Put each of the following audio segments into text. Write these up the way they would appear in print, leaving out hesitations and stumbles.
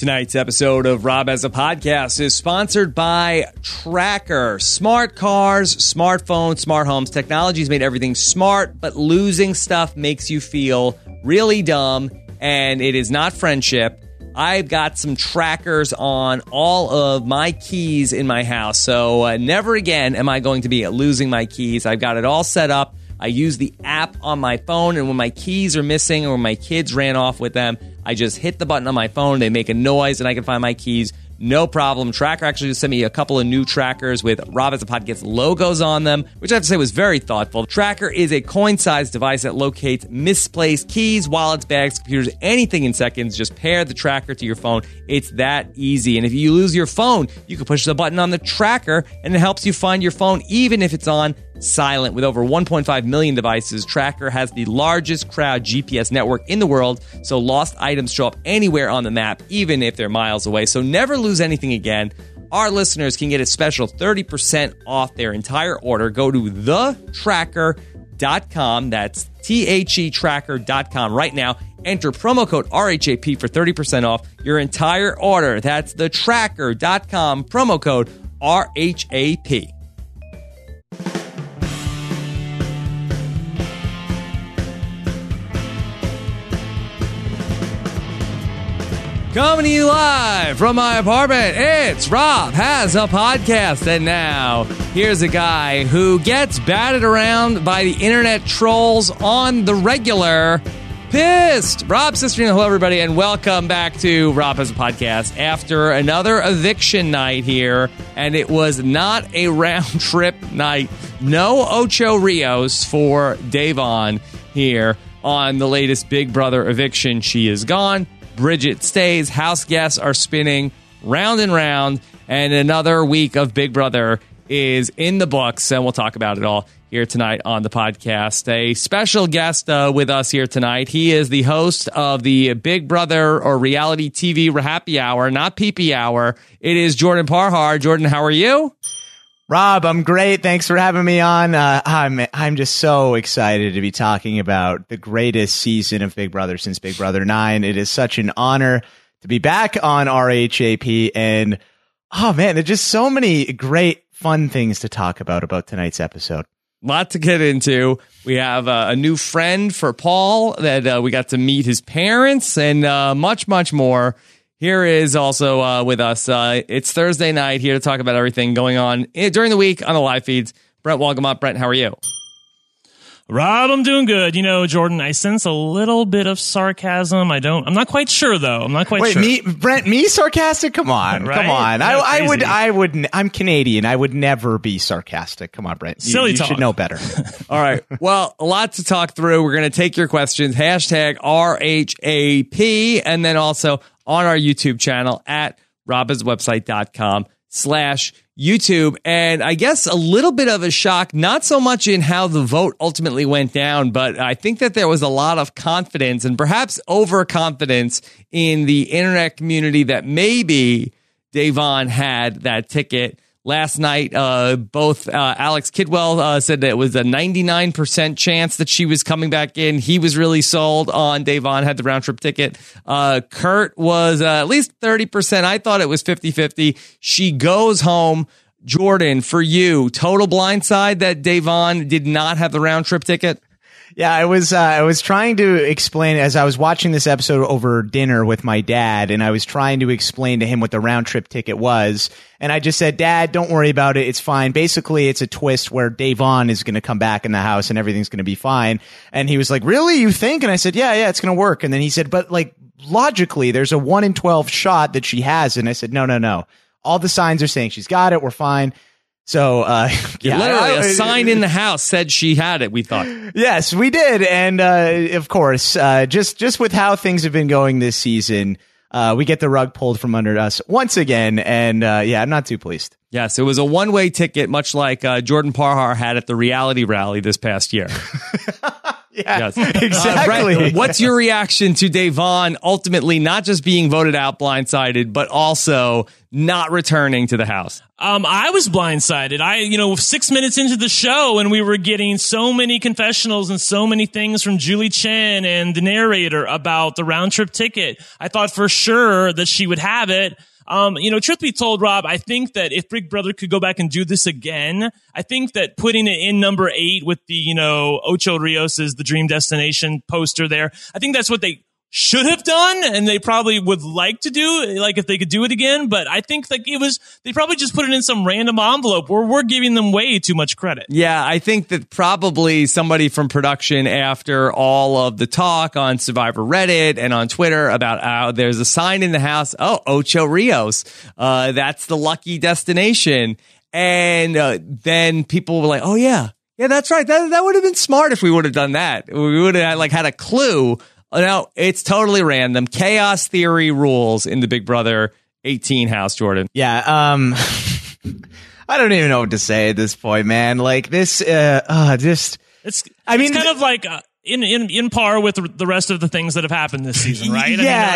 Tonight's episode of Rob Has a Podcast is sponsored by Tracker. Smart cars, smartphones, smart homes. Technology's made everything smart, but losing stuff makes you feel really dumb, and it is not friendship. I've got some trackers on all of my keys in my house, so never again am I going to be losing my keys. I've got it all set up. I use the app on my phone, and when my keys are missing or when my kids ran off with them, I just hit the button on my phone, they make a noise, and I can find my keys. No problem. Tracker actually just sent me a couple of new trackers with Rob Has a Podcast logos on them, which I have to say was very thoughtful. Tracker is a coin-sized device that locates misplaced keys, wallets, bags, computers, anything in seconds. Just pair the tracker to your phone. It's that easy. And if you lose your phone, you can push the button on the tracker, and it helps you find your phone even if it's on silent. With over 1.5 million devices, Tracker has the largest crowd GPS network in the world, so lost items show up anywhere on the map, even if they're miles away. So never lose anything again. Our listeners can get a special 30% off their entire order. Go to thetracker.com. That's THEtracker.com right now. Enter promo code RHAP for 30% off your entire order. That's thetracker.com, promo code RHAP. Coming to you live from my apartment, it's Rob Has a Podcast. And now, here's a guy who gets batted around by the internet trolls on the regular. Pissed! Rob Cesternino, hello everybody, and welcome back to Rob Has a Podcast after another eviction night here. And it was not a round trip night. No Ocho Rios for Da'Vonne here on the latest Big Brother eviction. She is gone. Bridget stays. House guests are spinning round and round, and another week of Big Brother is in the books, and we'll talk about it all here tonight on the podcast. A special guest with us here tonight. He is the host of the Big Brother or reality TV happy hour, not pee-pee hour. It is Jordan Parhar. Jordan, how are you? Rob, I'm great. Thanks for having me on. I'm just so excited to be talking about the greatest season of Big Brother since Big Brother 9. It is such an honor to be back on RHAP. And, oh, man, there's just so many great, fun things to talk about tonight's episode. Lot to get into. We have a new friend for Paul that we got to meet his parents and much, much more. Here is also with us. It's Thursday night, here to talk about everything going on during the week on the live feeds. Brent, welcome up. Brent, how are you? Rob, I'm doing good. You know, Jordan, I sense a little bit of sarcasm. I'm not quite sure, though. I'm not quite sure. Wait, Brent, me sarcastic? Come on, right? Come on. I would, I'm Canadian. I would never be sarcastic. Come on, Brent. You should know better. All right. Well, a lot to talk through. We're going to take your questions. Hashtag RHAP. And then also on our YouTube channel at robhasawebsite.com/YouTube. And I guess a little bit of a shock, not so much in how the vote ultimately went down, but I think that there was a lot of confidence and perhaps overconfidence in the internet community that maybe Da'Vonne had that ticket. Last night, both Alex Kidwell said that it was a 99% chance that she was coming back in. He was really sold on Da'Vonne, had the round trip ticket. Kurt was at least 30%. I thought it was 50-50. She goes home. Jordan, for you, total blindside that Da'Vonne did not have the round trip ticket? Yeah, I was trying to explain as I was watching this episode over dinner with my dad, and I was trying to explain to him what the round trip ticket was. And I just said, Dad, don't worry about it. It's fine. Basically, it's a twist where Da'Vonne is going to come back in the house and everything's going to be fine. And he was like, really? You think? And I said, yeah, it's going to work. And then he said, but like logically, there's a 1 in 12 shot that she has. And I said, no. All the signs are saying she's got it. We're fine. So, yeah, literally a sign in the house said she had it, we thought. Yes, we did. And, of course, just with how things have been going this season, we get the rug pulled from under us once again. And, I'm not too pleased. Yes, it was a one-way ticket, much like Jordan Parhar had at the reality rally this past year. Yeah, exactly. Brent, what's your reaction to Da'Vonne ultimately not just being voted out blindsided, but also not returning to the house? I was blindsided. 6 minutes into the show and we were getting so many confessionals and so many things from Julie Chen and the narrator about the round trip ticket. I thought for sure that she would have it. Truth be told, Rob, I think that if Big Brother could go back and do this again, I think that putting it in number 8 with the, Ocho Rios' The Dream Destination poster there, I think that's what they should have done, and they probably would like to do, like if they could do it again. But I think like they probably just put it in some random envelope where we're giving them way too much credit. Yeah, I think that probably somebody from production, after all of the talk on Survivor Reddit and on Twitter about how there's a sign in the house, Ocho Rios, that's the lucky destination. And then people were like, oh yeah, that's right. That would have been smart if we would have done that. We would have had a clue. No, it's totally random. Chaos theory rules in the Big Brother 18 house, Jordan. Yeah, I don't even know what to say at this point, man. Like this, it's kind of like in par with the rest of the things that have happened this season, right?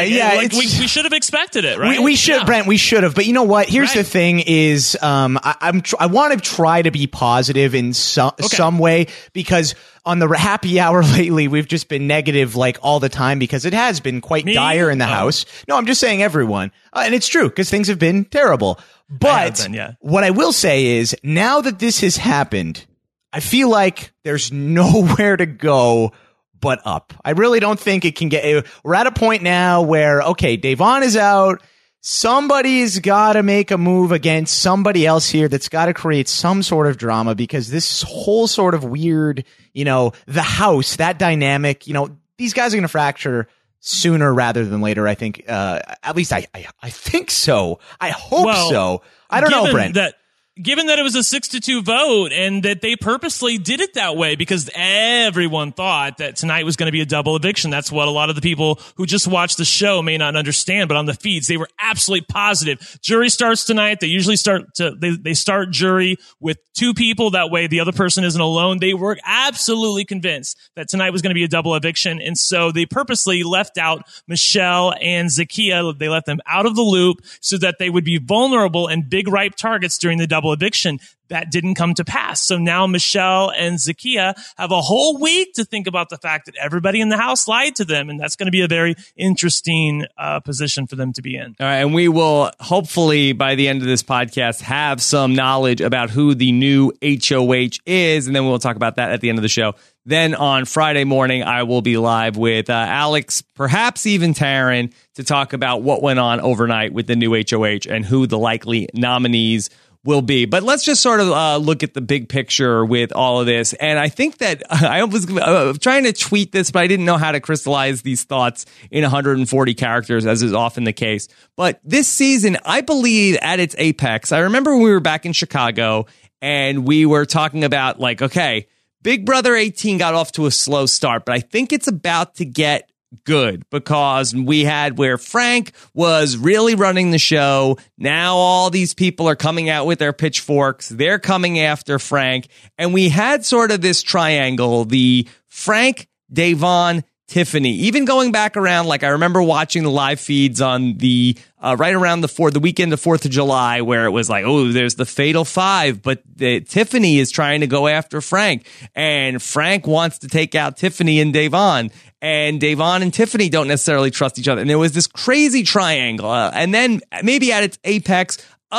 We should have expected it, right? We should, Brent. We should have. But you know what? Here's the thing: is I want to try to be positive in some way, because on the happy hour lately, we've just been negative like all the time because it has been quite dire in the house. No, I'm just saying everyone, and it's true because things have been terrible. But what I will say is, now that this has happened, I feel like there's nowhere to go but up. I really don't think it can get. We're at a point now where, okay, Da'Vonne is out. Somebody's got to make a move against somebody else here that's got to create some sort of drama, because this whole sort of weird, the house, that dynamic, these guys are going to fracture sooner rather than later. I think, at least I think so. I hope so. I don't know, Brent. Given that it was a 6-2 vote and that they purposely did it that way because everyone thought that tonight was going to be a double eviction. That's what a lot of the people who just watched the show may not understand, but on the feeds, they were absolutely positive. Jury starts tonight. They usually they start jury with 2 people. That way the other person isn't alone. They were absolutely convinced that tonight was going to be a double eviction. And so they purposely left out Michelle and Zakia. They left them out of the loop so that they would be vulnerable and big ripe targets during the double eviction. That didn't come to pass. So now Michelle and Zakia have a whole week to think about the fact that everybody in the house lied to them. And that's going to be a very interesting position for them to be in. All right. And we will hopefully by the end of this podcast have some knowledge about who the new HOH is. And then we'll talk about that at the end of the show. Then on Friday morning, I will be live with Alex, perhaps even Taryn, to talk about what went on overnight with the new HOH and who the likely nominees will be. But let's just sort of look at the big picture with all of this. And I think that I was trying to tweet this, but I didn't know how to crystallize these thoughts in 140 characters, as is often the case. But this season, I believe at its apex, I remember when we were back in Chicago and we were talking about like, okay, Big Brother 18 got off to a slow start, but I think it's about to get good, because we had where Frank was really running the show. Now all these people are coming out with their pitchforks. They're coming after Frank. And we had sort of this triangle, the Frank, Da'Vonne, Tiffany, even going back around, like I remember watching the live feeds on the right around the weekend of 4th of July, where it was like, oh, there's the fatal 5, but Tiffany is trying to go after Frank, and Frank wants to take out Tiffany and Da'Vonne, and Da'Vonne and Tiffany don't necessarily trust each other. And there was this crazy triangle. And then maybe at its apex,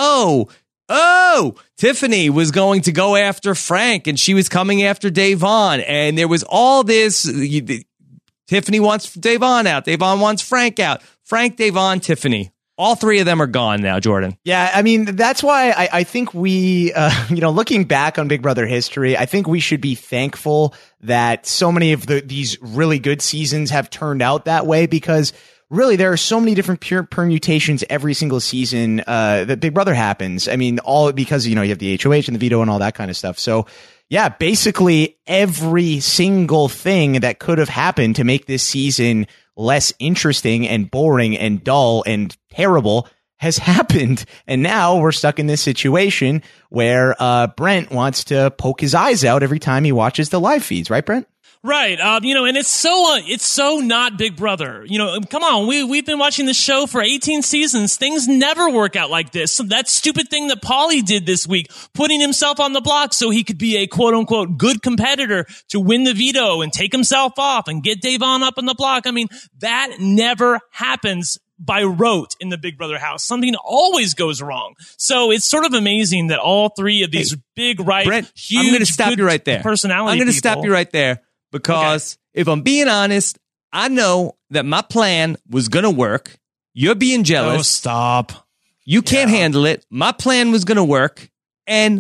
Tiffany was going to go after Frank, and she was coming after Da'Vonne, and there was all this. Tiffany wants Da'Vonne out. Da'Vonne wants Frank out. Frank, Da'Vonne, Tiffany. All 3 of them are gone now, Jordan. Yeah, I mean, that's why I think we, looking back on Big Brother history, I think we should be thankful that so many of these really good seasons have turned out that way, because really there are so many different permutations every single season that Big Brother happens. I mean, all because, you have the HOH and the veto and all that kind of stuff. So, yeah, basically every single thing that could have happened to make this season less interesting and boring and dull and terrible has happened. And now we're stuck in this situation where Brent wants to poke his eyes out every time he watches the live feeds. Right, Brent? Right. And it's so not Big Brother. Come on. We've been watching the show for 18 seasons. Things never work out like this. So that stupid thing that Paulie did this week, putting himself on the block so he could be a quote unquote good competitor to win the veto and take himself off and get Davon up on the block. I mean, that never happens by rote in the Big Brother house. Something always goes wrong. So it's sort of amazing that all three of these big, Brent, huge, I'm going to stop you right there. Personality. I'm going to stop you right there because if I'm being honest, I know that my plan was going to work. You're being jealous. Oh, stop. You can't handle it. My plan was going to work, and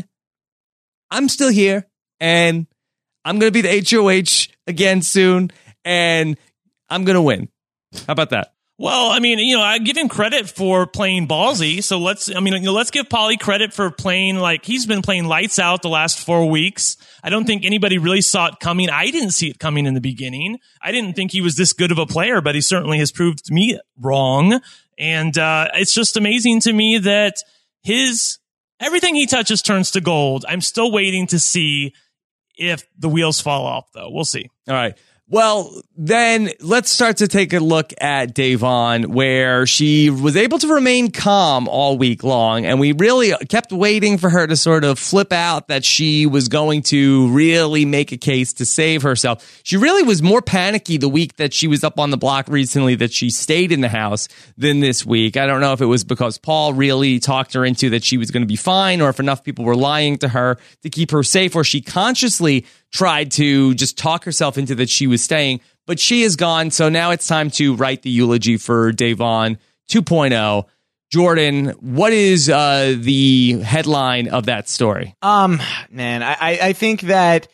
I'm still here, and I'm going to be the HOH again soon, and I'm going to win. How about that? Well, I mean, I give him credit for playing ballsy. So let's give Paulie credit for playing like he's been playing lights out the last 4 weeks. I don't think anybody really saw it coming. I didn't see it coming in the beginning. I didn't think he was this good of a player, but he certainly has proved me wrong. And it's just amazing to me that everything he touches turns to gold. I'm still waiting to see if the wheels fall off, though. We'll see. All right. Well, then let's start to take a look at Davon, where she was able to remain calm all week long. And we really kept waiting for her to sort of flip out that she was going to really make a case to save herself. She really was more panicky the week that she was up on the block recently, that she stayed in the house, than this week. I don't know if it was because Paul really talked her into that she was going to be fine, or if enough people were lying to her to keep her safe, or she consciously tried to just talk herself into that she was staying, but she is gone. So now it's time to write the eulogy for Davon 2.0. Jordan, what is the headline of that story? Man, I think that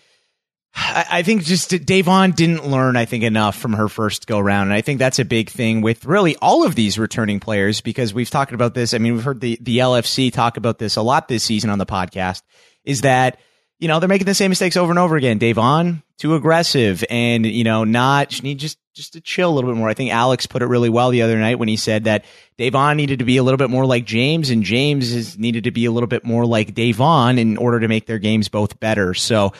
I think just Davon didn't learn, I think, enough from her first go round. And I think that's a big thing with really all of these returning players, because we've talked about this. I mean, we've heard the LFC talk about this a lot this season on the podcast, is that they're making the same mistakes over and over again. Davon, too aggressive, and, she needs just to chill a little bit more. I think Alex put it really well the other night when he said that Davon needed to be a little bit more like James, and James needed to be a little bit more like Davon in order to make their games both better. So,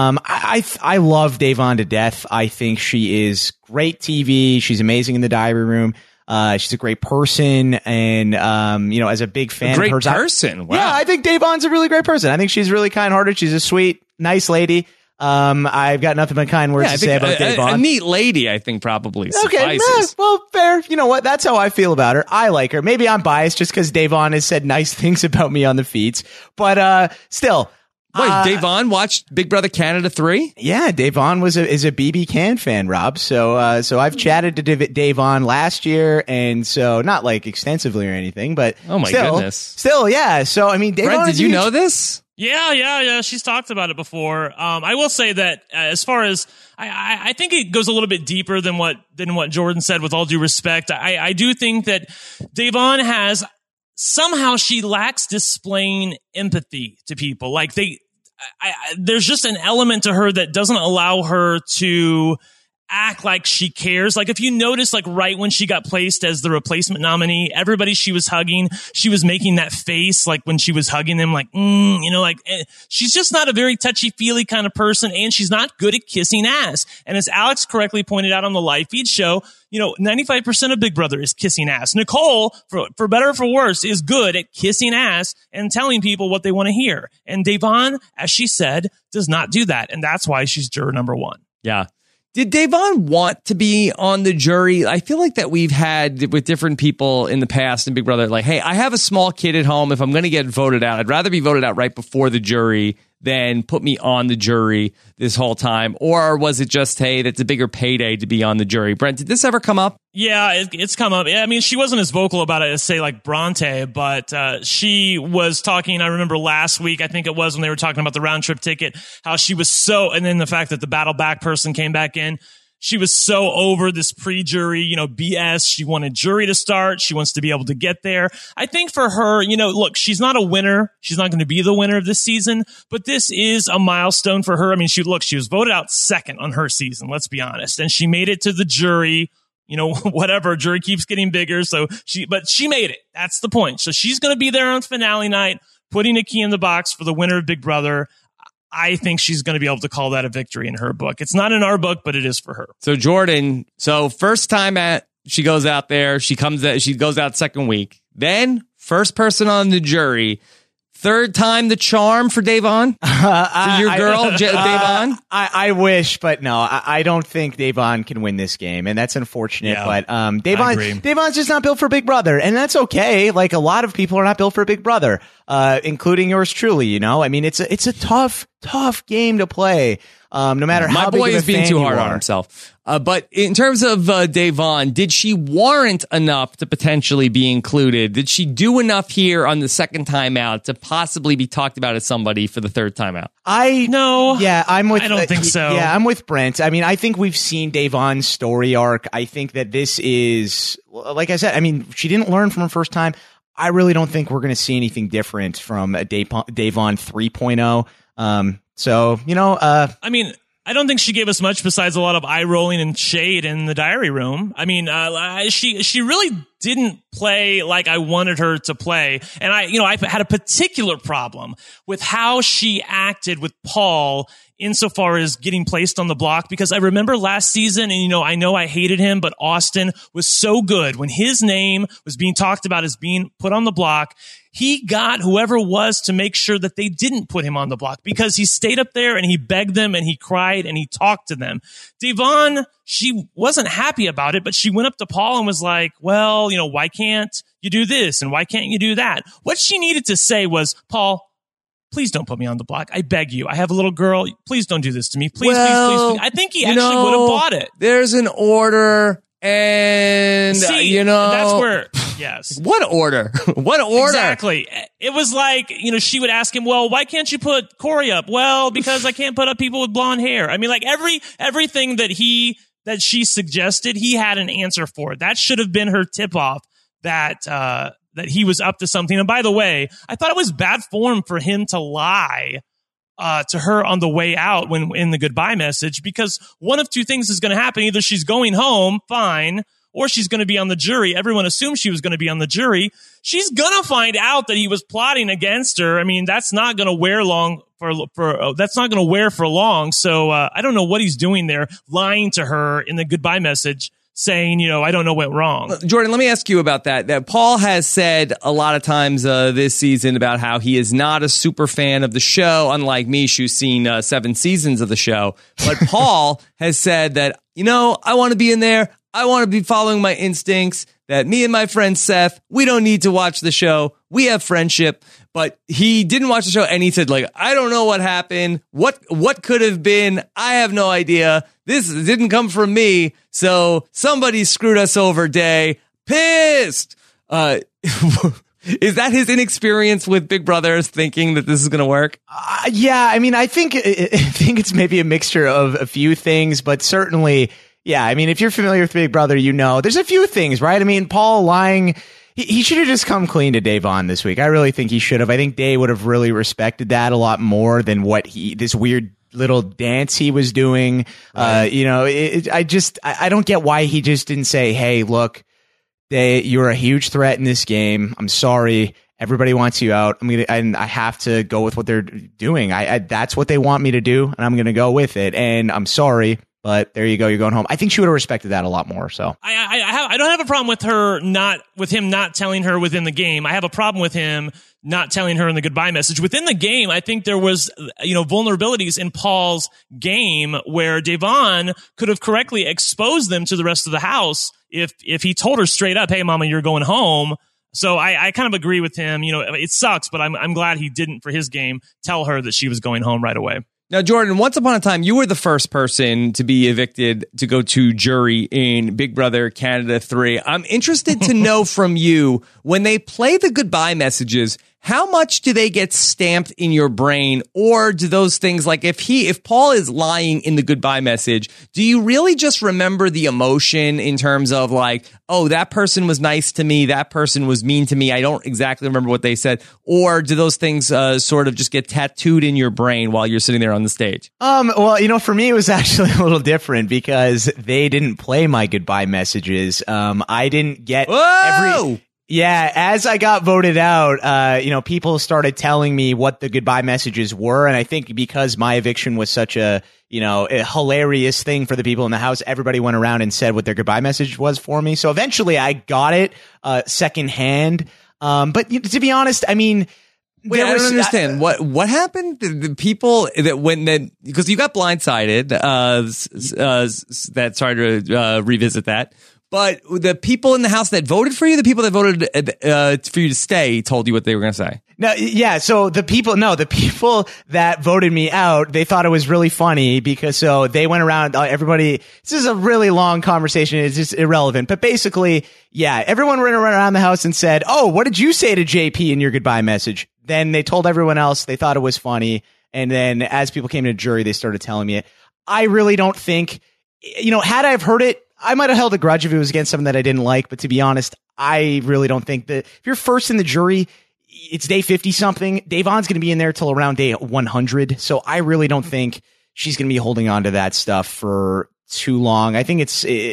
I love Davon to death. I think she is great TV. She's amazing in the diary room. She's a great person, and as a big fan of her, wow. Yeah, I think Davon's a really great person. I think she's really kind-hearted. She's a sweet, nice lady. I've got nothing but kind words to say about Davon. A neat lady, I think, probably okay, suffices. Well, fair. You know what? That's how I feel about her. I like her. Maybe I'm biased just because Davon has said nice things about me on the feeds, but still. Wait, Davon watched Big Brother Canada 3? Yeah, Davon is a BB Can fan, Rob. So I've chatted to Davon last year, and so not like extensively or anything, but oh my goodness, still, yeah. So I mean, Davon, Brent, did you know this? Yeah. She's talked about it before. I will say that as far as I think it goes a little bit deeper than what Jordan said. With all due respect, I do think that Davon has. Somehow she lacks displaying empathy to people. Like there's just an element to her that doesn't allow her to act like she cares. Like if you notice, like right when she got placed as the replacement nominee, everybody she was hugging, she was making that face like when she was hugging them, like, she's just not a very touchy-feely kind of person, and she's not good at kissing ass. And as Alex correctly pointed out on the live feed show, 95% of Big Brother is kissing ass. Nicole, for better or for worse, is good at kissing ass and telling people what they want to hear. And Davon, as she said, does not do that. And that's why she's juror number 1. Yeah. Did Davon want to be on the jury? I feel like that we've had with different people in the past in Big Brother, like, hey, I have a small kid at home. If I'm going to get voted out, I'd rather be voted out right before the jury than put me on the jury this whole time. Or was it just, hey, that's a bigger payday to be on the jury? Brent, did this ever come up? Yeah, it's come up. I mean, she wasn't as vocal about it as, say, like Bronte, but she was talking, I remember last week, I think it was, when they were talking about the round trip ticket, how she was so, and then the fact that the battle back person came back in, she was so over this pre-jury, BS. She wanted jury to start. She wants to be able to get there. I think for her, look, she's not a winner. She's not going to be the winner of this season, but this is a milestone for her. I mean, she was voted out second on her season, let's be honest. And she made it to the jury. Whatever, jury keeps getting bigger. But she made it. That's the point. So she's going to be there on finale night, putting a key in the box for the winner of Big Brother. I think she's going to be able to call that a victory in her book. It's not in our book, but it is for her. So Jordan, first time she goes out there, she goes out second week. Then first person on the jury. Third time the charm for Da'Vonne? For your girl, Da'Vonne? I wish, but no, I don't think Da'Vonne can win this game, and that's unfortunate. Yeah, but Da'Vonne's just not built for Big Brother, and that's okay. Like, a lot of people are not built for Big Brother, including yours truly, you know? I mean, it's a tough game to play. No matter how my big boy of a is being fan too you hard are. on himself. But in terms of Da'Vonne, did she warrant enough to potentially be included? Did she do enough here on the second time out to possibly be talked about as somebody for the third time out? No. Yeah, I don't think so. Yeah, I'm with Brent. I mean, I think we've seen Da'Vonne's story arc. I think that this is, like I said, I mean, she didn't learn from her first time. I really don't think we're going to see anything different from Da'Vonne 3.0. So, you know, I mean, I don't think she gave us much besides a lot of eye rolling and shade in the diary room. I mean, she really didn't play like I wanted her to play. And I had a particular problem with how she acted with Paul insofar as getting placed on the block, because I remember last season, and I know I hated him, but Austin was so good when his name was being talked about as being put on the block. He got whoever was to make sure that they didn't put him on the block, because he stayed up there and he begged them and he cried and he talked to them. Da'Vonne, she wasn't happy about it, but she went up to Paul and was like, well, why can't you do this? And why can't you do that? What she needed to say was, Paul, please don't put me on the block. I beg you. I have a little girl. Please don't do this to me. Please, please. I think he actually would have bought it. There's an order. And, that's where, yes. What order? What order? Exactly. It was like, she would ask him, well, why can't you put Corey up? Well, because I can't put up people with blonde hair. I mean, like everything that she suggested, he had an answer for. That should have been her tip off that he was up to something. And by the way, I thought it was bad form for him to lie to her on the way out when in the goodbye message, because one of two things is going to happen. Either she's going home, fine, or she's going to be on the jury. Everyone assumed she was going to be on the jury. She's going to find out that he was plotting against her. I mean, that's not going to wear for long. So I don't know what he's doing there, lying to her in the goodbye message, saying, I don't know what went wrong. Jordan, let me ask you about that. That Paul has said a lot of times this season about how he is not a super fan of the show, unlike Mish, who's seen 7 seasons of the show. But Paul has said that, I want to be in there. I want to be following my instincts, that me and my friend Seth, we don't need to watch the show. We have friendship. But he didn't watch the show, and he said, I don't know what happened. What could have been? I have no idea. This didn't come from me. So somebody screwed us over, Day. Pissed. Is that his inexperience with Big Brothers, thinking that this is going to work? Yeah, I mean, I think it's maybe a mixture of a few things, but certainly, yeah. I mean, if you're familiar with Big Brother, there's a few things, right? I mean, Paul lying. He should have just come clean to Da'Vonne this week. I really think he should have. I think Day would have really respected that a lot more than this weird little dance he was doing. Right. I don't get why he just didn't say, hey, look, Day, you're a huge threat in this game. I'm sorry. Everybody wants you out. And I have to go with what they're doing. That's what they want me to do, and I'm going to go with it. And I'm sorry. But there you go. You're going home. I think she would have respected that a lot more. So I don't have a problem with him not telling her within the game. I have a problem with him not telling her in the goodbye message within the game. I think there was, vulnerabilities in Paul's game where Da'Vonne could have correctly exposed them to the rest of the house if he told her straight up, "Hey, Mama, you're going home." So I kind of agree with him. It sucks, but I'm glad he didn't, for his game, tell her that she was going home right away. Now, Jordan, once upon a time, you were the first person to be evicted to go to jury in Big Brother Canada 3. I'm interested to know from you, when they play the goodbye messages, how much do they get stamped in your brain? Or do those things, like if Paul is lying in the goodbye message, do you really just remember the emotion in terms of oh, that person was nice to me, that person was mean to me, I don't exactly remember what they said? Or do those things sort of just get tattooed in your brain while you're sitting there on the stage? Well, for me, it was actually a little different because they didn't play my goodbye messages. I didn't get Yeah, as I got voted out, people started telling me what the goodbye messages were. And I think because my eviction was such a hilarious thing for the people in the house, everybody went around and said what their goodbye message was for me. So eventually I got it secondhand. But to be honest, I mean, wait, I don't understand what happened. The people that because you got blindsided. Sorry to revisit that. But the people in the house that voted for you, the people that voted for you to stay, told you what they were going to say. No, yeah. So the people that voted me out, they thought it was really funny because they went around. Everybody, this is a really long conversation. It's just irrelevant. But basically, yeah, everyone went around the house and said, "Oh, what did you say to JP in your goodbye message?" Then they told everyone else. They thought it was funny, and then as people came to jury, they started telling me it. I really don't think, had I have heard it, I might have held a grudge if it was against something that I didn't like, but to be honest, I really don't think that if you're first in the jury, it's day 50 something. Davon's going to be in there till around day 100. So I really don't think she's going to be holding on to that stuff for too long. I think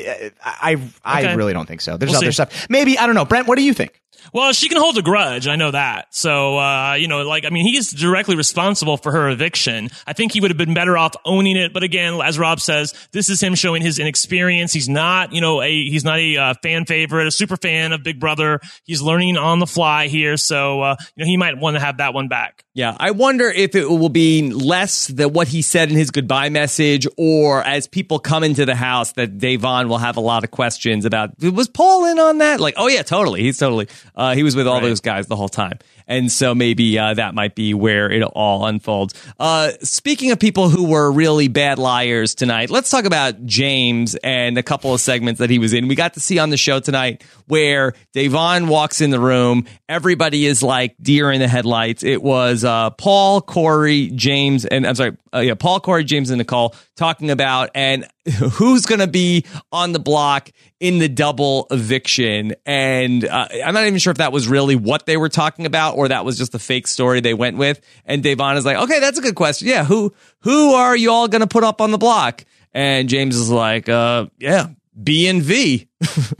I really don't think so. There's other stuff. Maybe, I don't know. Brent, what do you think? Well, she can hold a grudge. I know that. So, he's directly responsible for her eviction. I think he would have been better off owning it. But again, as Rob says, this is him showing his inexperience. He's not, he's not a fan favorite, a super fan of Big Brother. He's learning on the fly here. So, he might want to have that one back. Yeah. I wonder if it will be less than what he said in his goodbye message, or as people come into the house that Davon will have a lot of questions about, was Paul in on that? Like, oh yeah, totally. He's totally, he was with all those guys the whole time. And so maybe that might be where it all unfolds. Speaking of people who were really bad liars tonight, let's talk about James and a couple of segments that he was in. We got to see on the show tonight where Davon walks in the room. Everybody is like deer in the headlights. It was Paul, Corey, James, and Paul, Corey, James, and Nicole talking about and who's going to be on the block in the double eviction. And I'm not even sure if that was really what they were talking about or that was just a fake story they went with. And Davon is like, okay, that's a good question. Yeah, who are you all going to put up on the block? And James is like, yeah, B and V.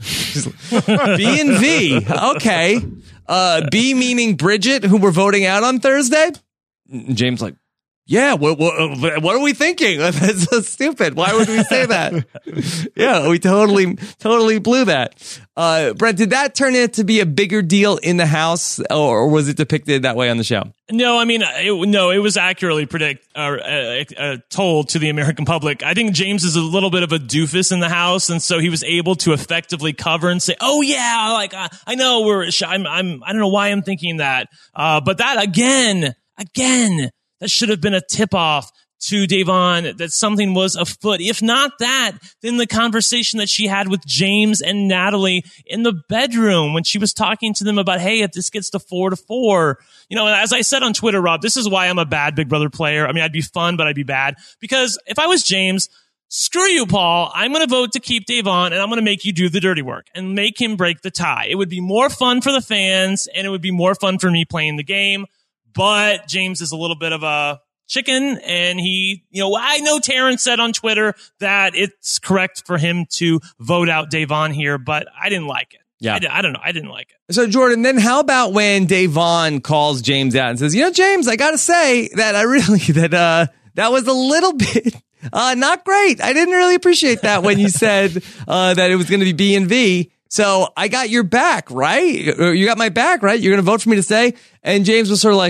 B and V. Okay. B meaning Bridget, who we're voting out on Thursday. James like, yeah, what are we thinking? That's so stupid. Why would we say that? Yeah, we totally blew that. Brent, did that turn out to be a bigger deal in the house, or was it depicted that way on the show? No, I mean, it was accurately told to the American public. I think James is a little bit of a doofus in the house, and so he was able to effectively cover and say, "Oh yeah, like I know I don't know why I'm thinking that." But that again. That should have been a tip-off to Davon that something was afoot. If not that, then the conversation that she had with James and Natalie in the bedroom when she was talking to them about, hey, if this gets to 4-4, as I said on Twitter, Rob, this is why I'm a bad Big Brother player. I mean, I'd be fun, but I'd be bad. Because if I was James, screw you, Paul. I'm going to vote to keep Davon, and I'm going to make you do the dirty work and make him break the tie. It would be more fun for the fans, and it would be more fun for me playing the game. But James is a little bit of a chicken, and he, I know Terrence said on Twitter that it's correct for him to vote out Davon here, but I didn't like it. Yeah. I don't know. I didn't like it. So, Jordan, then how about when Davon calls James out and says, James, I got to say that that was a little bit not great. I didn't really appreciate that when you said that it was going to be B and V. So I got your back, right? You got my back, right? You're going to vote for me to stay? And James was sort of like,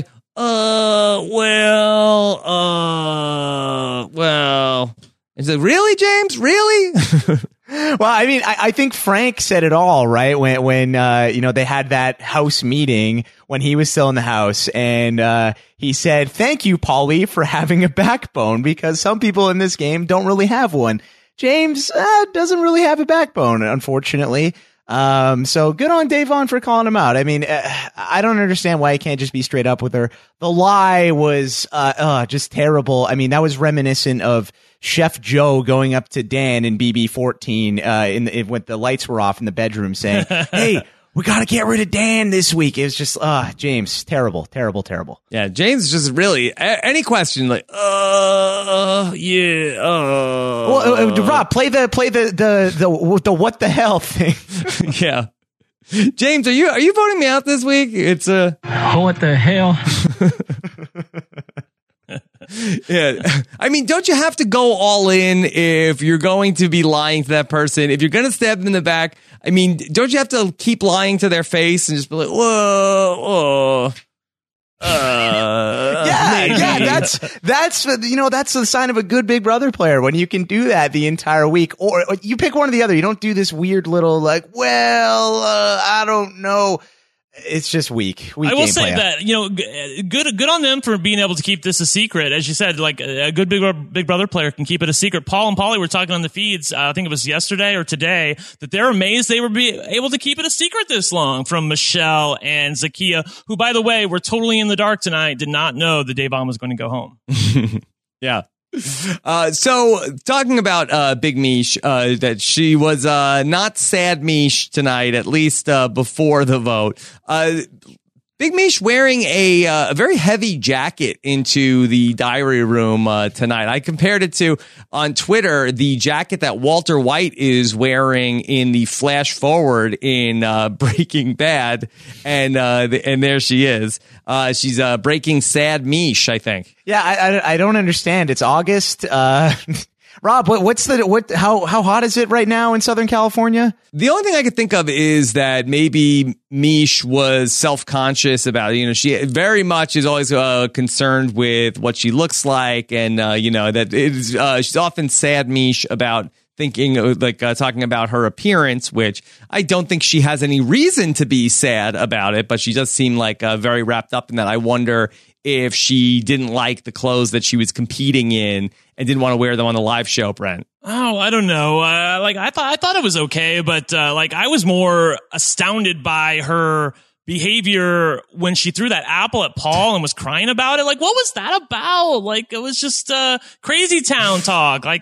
well. And he said, really, James? Really? Well, I mean, I think Frank said it all, right? When they had that house meeting when he was still in the house, and he said, thank you, Paulie, for having a backbone, because some people in this game don't really have one. James doesn't really have a backbone, unfortunately. So good on Davon for calling him out. I mean, I don't understand why he can't just be straight up with her. The lie was just terrible. I mean, that was reminiscent of Chef Joe going up to Dan in BB14 when the lights were off in the bedroom saying, hey, we got to get rid of Dan this week. It was just, James, terrible. Yeah, James just really, any question, like, yeah. Well, Rob, play the what the hell thing. Yeah. James, are you voting me out this week? It's what the hell? Yeah. I mean, don't you have to go all in if you're going to be lying to that person? If you're going to stab them in the back, I mean, don't you have to keep lying to their face and just be like, whoa, yeah, that's the sign of a good Big Brother player when you can do that the entire week, or you pick one or the other. You don't do this weird little I don't know. It's just weak. I will say that, good on them for being able to keep this a secret. As you said, like a good Big Brother player can keep it a secret. Paul and Paulie were talking on the feeds, I think it was yesterday or today, that they're amazed they were able to keep it a secret this long from Michelle and Zakia, who, by the way, were totally in the dark tonight, did not know that Da'Vonne was going to go home. Yeah. So talking about Big Mish, that she was not sad Mish tonight, at least before the vote. Big Mish wearing a very heavy jacket into the diary room tonight. I compared it to, on Twitter, the jacket that Walter White is wearing in the flash forward in Breaking Bad, and there she is. She's breaking sad Mish, I think. Yeah, I don't understand. It's August. Rob, how hot is it right now in Southern California? The only thing I could think of is that maybe Mish was self-conscious about it. She very much is always concerned with what she looks like, and that it is, she's often sad Mish about thinking talking about her appearance, which I don't think she has any reason to be sad about it, but she does seem like very wrapped up in that. I wonder if she didn't like the clothes that she was competing in and didn't want to wear them on the live show, Brent. Oh, I don't know. I thought it was okay, but I was more astounded by her behavior when she threw that apple at Paul and was crying about it. Like, what was that about? Like, it was just crazy town talk. Like,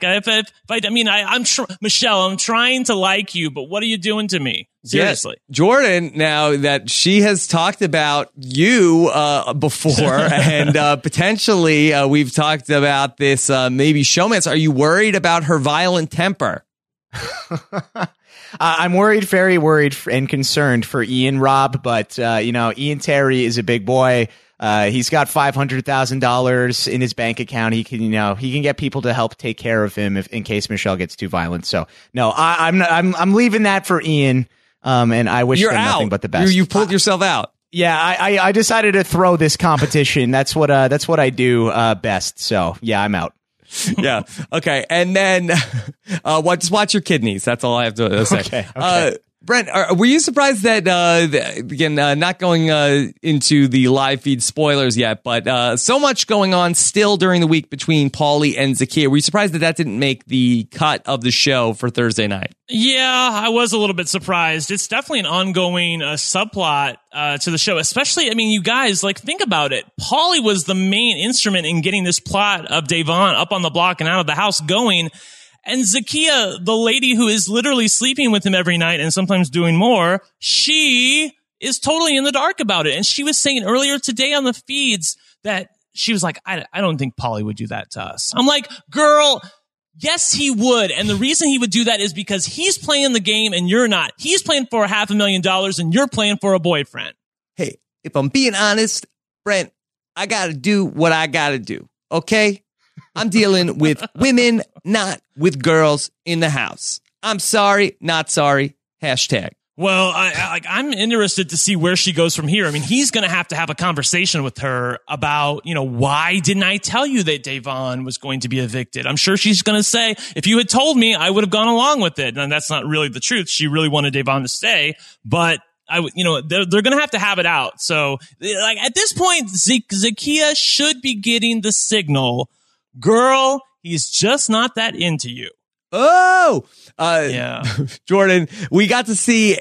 Michelle, I'm trying to like you, but what are you doing to me? Seriously. Yes. Jordan, now that she has talked about you before, and potentially we've talked about this maybe showmance, are you worried about her violent temper? I'm very worried and concerned for Ian, Rob, but Ian Terry is a big boy. He's got $500,000 in his bank account. He can get people to help take care of him in case Michelle gets too violent. So no, I'm leaving that for Ian. And I wish them nothing but the best. You pulled yourself out. Yeah, I decided to throw this competition. That's what I do best. So yeah, I'm out. Yeah. Okay. And then just watch your kidneys. That's all I have to say. Okay. Brent, were you surprised that, again, not going into the live feed spoilers yet, but so much going on still during the week between Paulie and Zakia? Were you surprised that didn't make the cut of the show for Thursday night? Yeah, I was a little bit surprised. It's definitely an ongoing subplot to the show, especially, you guys, think about it. Paulie was the main instrument in getting this plot of Da'Vonne up on the block and out of the house going. And Zakia, the lady who is literally sleeping with him every night and sometimes doing more, she is totally in the dark about it. And she was saying earlier today on the feeds that she was like, I don't think Paulie would do that to us. I'm like, girl, yes, he would. And the reason he would do that is because he's playing the game and you're not. He's playing for $500,000 and you're playing for a boyfriend. Hey, if I'm being honest, Brent, I got to do what I got to do. Okay? I'm dealing with women, not with girls in the house. I'm sorry, not sorry. #. Well, I'm interested to see where she goes from here. He's going to have a conversation with her about, why didn't I tell you that Da'Vonne was going to be evicted? I'm sure she's going to say, if you had told me, I would have gone along with it. And that's not really the truth. She really wanted Da'Vonne to stay, but they're going to have it out. So at this point, Zakia should be getting the signal. Girl, he's just not that into you. Oh, yeah. Jordan, we got to see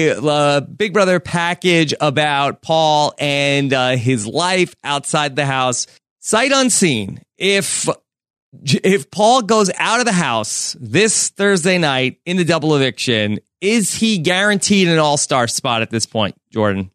a Big Brother package about Paul and his life outside the house. Sight unseen. If Paul goes out of the house this Thursday night in the double eviction, is he guaranteed an all-star spot at this point, Jordan?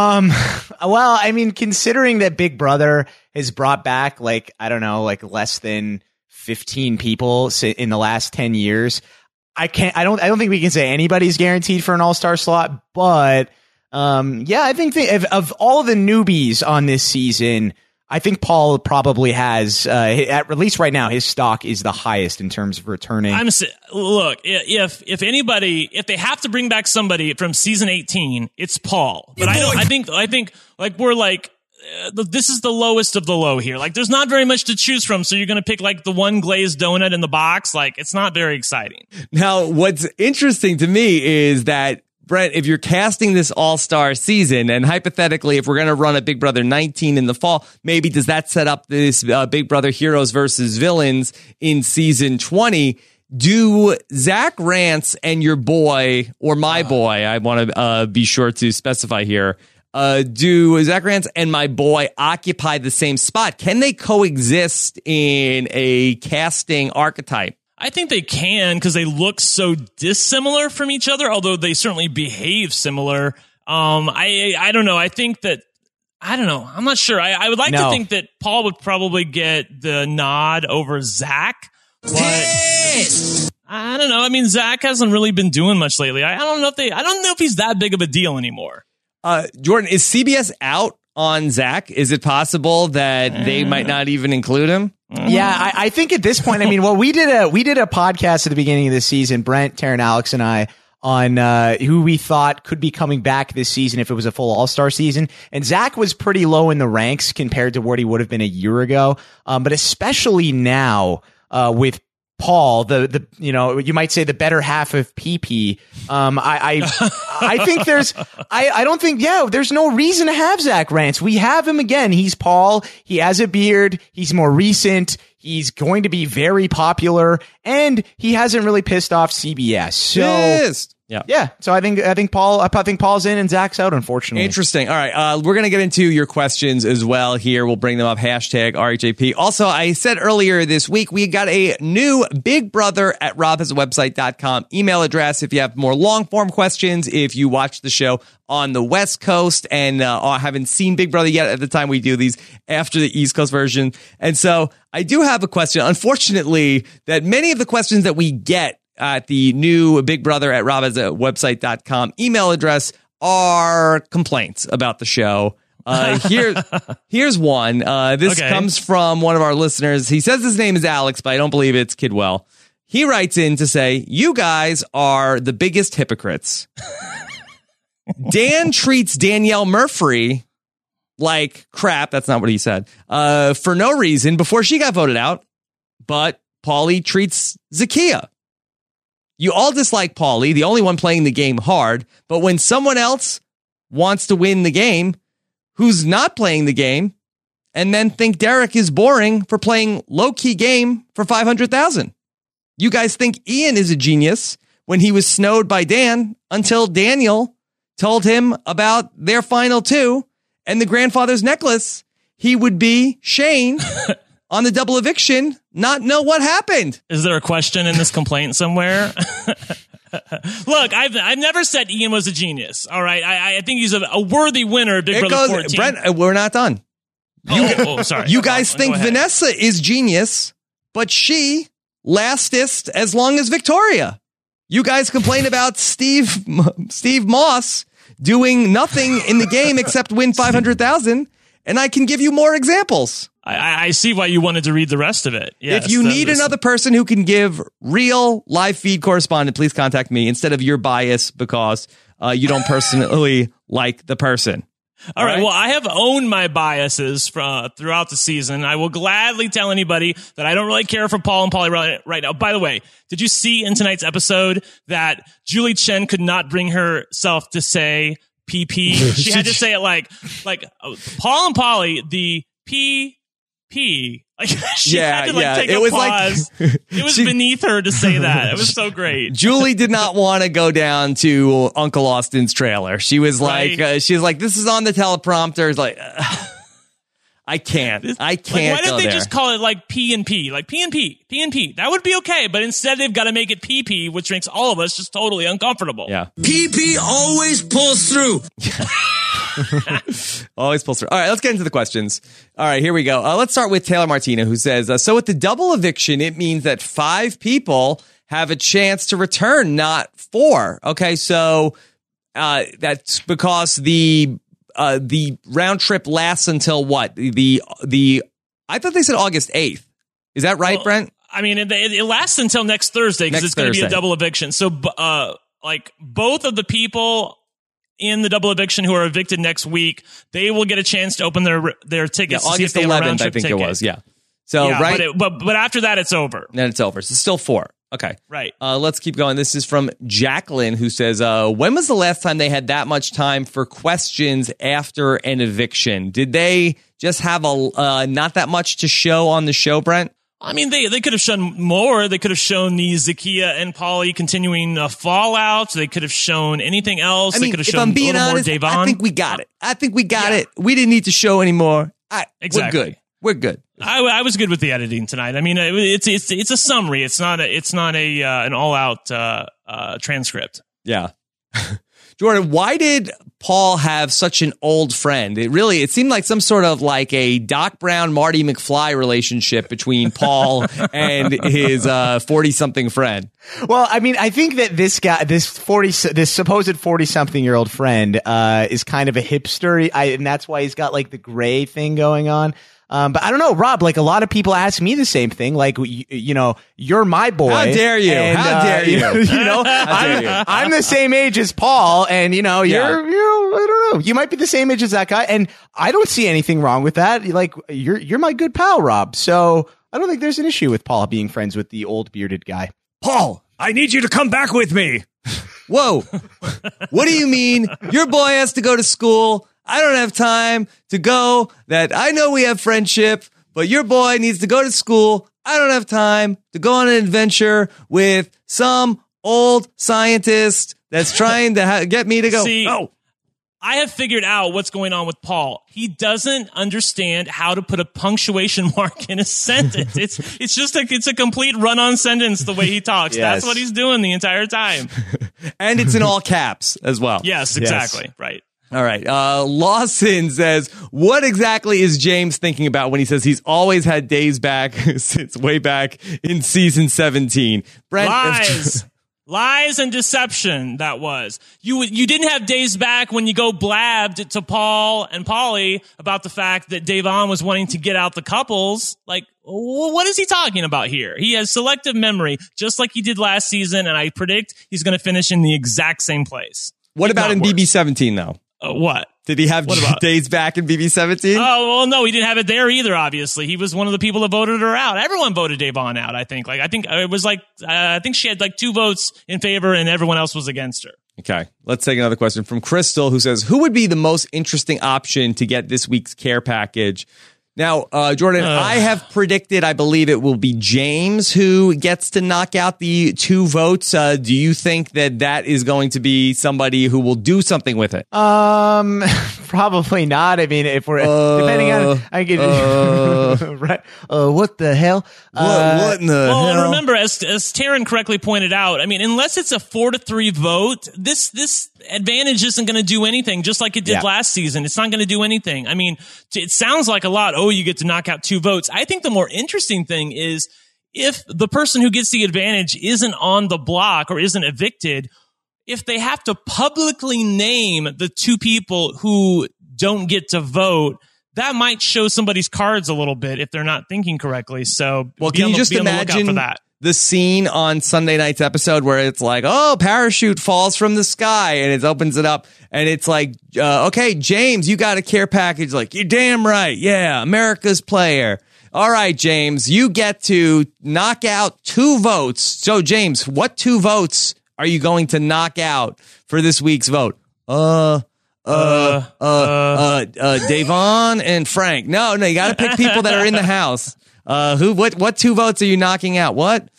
Well, considering that Big Brother has brought back less than 15 people in the last 10 years, I don't think we can say anybody's guaranteed for an all-star slot, but I think of all the newbies on this season, I think Paul probably has, at least right now, his stock is the highest in terms of returning. Look, if anybody, if they have to bring back somebody from season 18, it's Paul. But I think like we're like, this is the lowest of the low here. Like, there's not very much to choose from, so you're going to pick like the one glazed donut in the box. Like, it's not very exciting. Now, what's interesting to me is that, Brent, if you're casting this all-star season, and hypothetically, if we're going to run a Big Brother 19 in the fall, maybe does that set up this Big Brother Heroes versus Villains in season 20? Do Zach Rance and your boy, or my boy, I want to be sure to specify here, do Zach Rance and my boy occupy the same spot? Can they coexist in a casting archetype? I think they can because they look so dissimilar from each other, although they certainly behave similar. I don't know. I think that, I don't know. I'm not sure. I would like to think that Paul would probably get the nod over Zach. But I don't know. I mean, Zach hasn't really been doing much lately. I don't know if he's that big of a deal anymore. Jordan, is CBS out on Zach? Is it possible that they might not even include him? Yeah, I think at this point, I mean, well, we did a podcast at the beginning of the season, Brent, Taryn, Alex, and I, on who we thought could be coming back this season if it was a full all-star season. And Zach was pretty low in the ranks compared to what he would have been a year ago. But especially now, with Paul, the you might say the better half of PP. I think there's no reason to have Zach Rance. We have him again. He's Paul. He has a beard. He's more recent. He's going to be very popular, and he hasn't really pissed off CBS. So yeah. So I think Paul's in and Zach's out, unfortunately. Interesting. All right. We're going to get into your questions as well here. We'll bring them up. Hashtag RHAP. Also, I said earlier this week, we got a new Big Brother at robhasawebsite.com email address. If you have more long form questions, if you watch the show on the West Coast and haven't seen Big Brother yet at the time we do these after the East Coast version. And so I do have a question. Unfortunately, that many of the questions that we get at the new Big Brother at robhasawebsite.com email address are complaints about the show. Here's one. This comes from one of our listeners. He says his name is Alex, but I don't believe it's Kidwell. He writes in to say, you guys are the biggest hypocrites. Dan treats Danielle Murphy like crap. That's not what he said. For no reason before she got voted out. But Paulie treats Zakia. You all dislike Paulie, the only one playing the game hard. But when someone else wants to win the game, who's not playing the game, and then think Derek is boring for playing low-key game for $500,000. You guys think Ian is a genius when he was snowed by Dan until Daniel told him about their final two and the grandfather's necklace. He would be Shane on the double eviction, not know what happened. Is there a question in this complaint somewhere? Look, I've never said Ian was a genius. All right, I think he's a worthy winner of Big Brother 14. Brent, we're not done. Sorry. You guys think Vanessa is genius, but she lastest as long as Victoria. You guys complain about Steve Moss doing nothing in the game except win $500,000, and I can give you more examples. I see why you wanted to read the rest of it. Yes, if you need another person who can give real live feed correspondent, please contact me instead of your bias because you don't personally like the person. All right. Well, I have owned my biases throughout the season. I will gladly tell anybody that I don't really care for Paul and Paulie right now. By the way, did you see in tonight's episode that Julie Chen could not bring herself to say PP? She had to say it like Paul and Paulie, the PP. Like she had to take a pause. It was beneath her to say that. It was so great. Julie did not want to go down to Uncle Austin's trailer. She was like, this is on the teleprompter. It's like, I can't. Why don't they just call it like P and P, like P and P, P and P? That would be okay. But instead, they've got to make it PP, which makes all of us just totally uncomfortable. Yeah, PP always pulls through. Always pulls through. All right, let's get into the questions. All right, here we go. Let's start with Taylor Martina, who says, so with the double eviction, it means that 5 people have a chance to return, not 4. Okay, so that's because the round trip lasts until what? I thought they said August 8th. Is that right, Brent? I mean, it lasts until next Thursday because it's going to be a double eviction. So, like both of the people in the double eviction who are evicted next week, they will get a chance to open their tickets. Yeah, August 11th, I think it was. Yeah. So yeah, right, but after that, it's over. Then it's over. So it's still 4. Okay. Right. Let's keep going. This is from Jacqueline, who says, when was the last time they had that much time for questions after an eviction? Did they just have not that much to show on the show, Brent? I mean, they could have shown more. They could have shown the Zakiya and Paulie continuing fallout. They could have shown anything else. They could have shown a little more Devon. I think we got it. We didn't need to show anymore. Exactly. We're good. I was good with the editing tonight. I mean, it's a summary. It's not an all out transcript. Yeah. Jordan, why did Paul have such an old friend? It seemed like some sort of like a Doc Brown, Marty McFly relationship between Paul and his 40-something friend. Well, I mean, I think that this guy, this supposed 40-something-year-old friend, is kind of a hipster, and that's why he's got like the gray thing going on. But I don't know, Rob, like a lot of people ask me the same thing. Like, you know, you're my boy. How dare you? And, How dare you? You know, I'm the same age as Paul, and you know, I don't know, you might be the same age as that guy, and I don't see anything wrong with that. Like, you're my good pal, Rob. So I don't think there's an issue with Paul being friends with the old bearded guy. Paul, I need you to come back with me. Whoa. What do you mean? Your boy has to go to school. I don't have time to go. That I know we have friendship, but your boy needs to go to school. I don't have time to go on an adventure with some old scientist that's trying to get me to go. See, I have figured out what's going on with Paul. He doesn't understand how to put a punctuation mark in a sentence. It's a complete run-on sentence the way he talks. Yes. That's what he's doing the entire time. And it's in all caps as well. Yes, exactly. Yes. Right. All right. Lawson says, what exactly is James thinking about when he says he's always had days back since way back in season 17? Brent, Lies and deception, that was. You didn't have days back when you go blabbed to Paul and Paulie about the fact that Devon was wanting to get out the couples. Like, what is he talking about here? He has selective memory, just like he did last season, and I predict he's going to finish in the exact same place. What about in BB17, though? What? Did he have days back in BB17? Oh, well, no, he didn't have it there either, obviously. He was one of the people that voted her out. Everyone voted Devon out, I think. I think she had like 2 votes in favor and everyone else was against her. Okay, let's take another question from Crystal, who says, who would be the most interesting option to get this week's care package? Now, Jordan, I have predicted, I believe it will be James who gets to knock out the 2 votes. Do you think that is going to be somebody who will do something with it? Probably not. I mean, if we're depending on, I get right. What the hell? What in the hell? Well, remember, as Taryn correctly pointed out, I mean, unless it's a 4-3 vote, this advantage isn't going to do anything. Just like it did last season, it's not going to do anything. I mean, it sounds like a lot. Oh, you get to knock out 2 votes. I think the more interesting thing is if the person who gets the advantage isn't on the block or isn't evicted, if they have to publicly name the 2 people who don't get to vote, that might show somebody's cards a little bit if they're not thinking correctly. So, well, can you just imagine the scene on Sunday night's episode where it's like, oh, parachute falls from the sky, and it opens it up, and it's like, okay, James, you got a care package. Like, you're damn right. Yeah, America's player. All right, James, you get to knock out 2 votes. So, James, what 2 votes are you going to knock out for this week's vote? Devon and Frank. No, you got to pick people that are in the house. What 2 votes are you knocking out? What?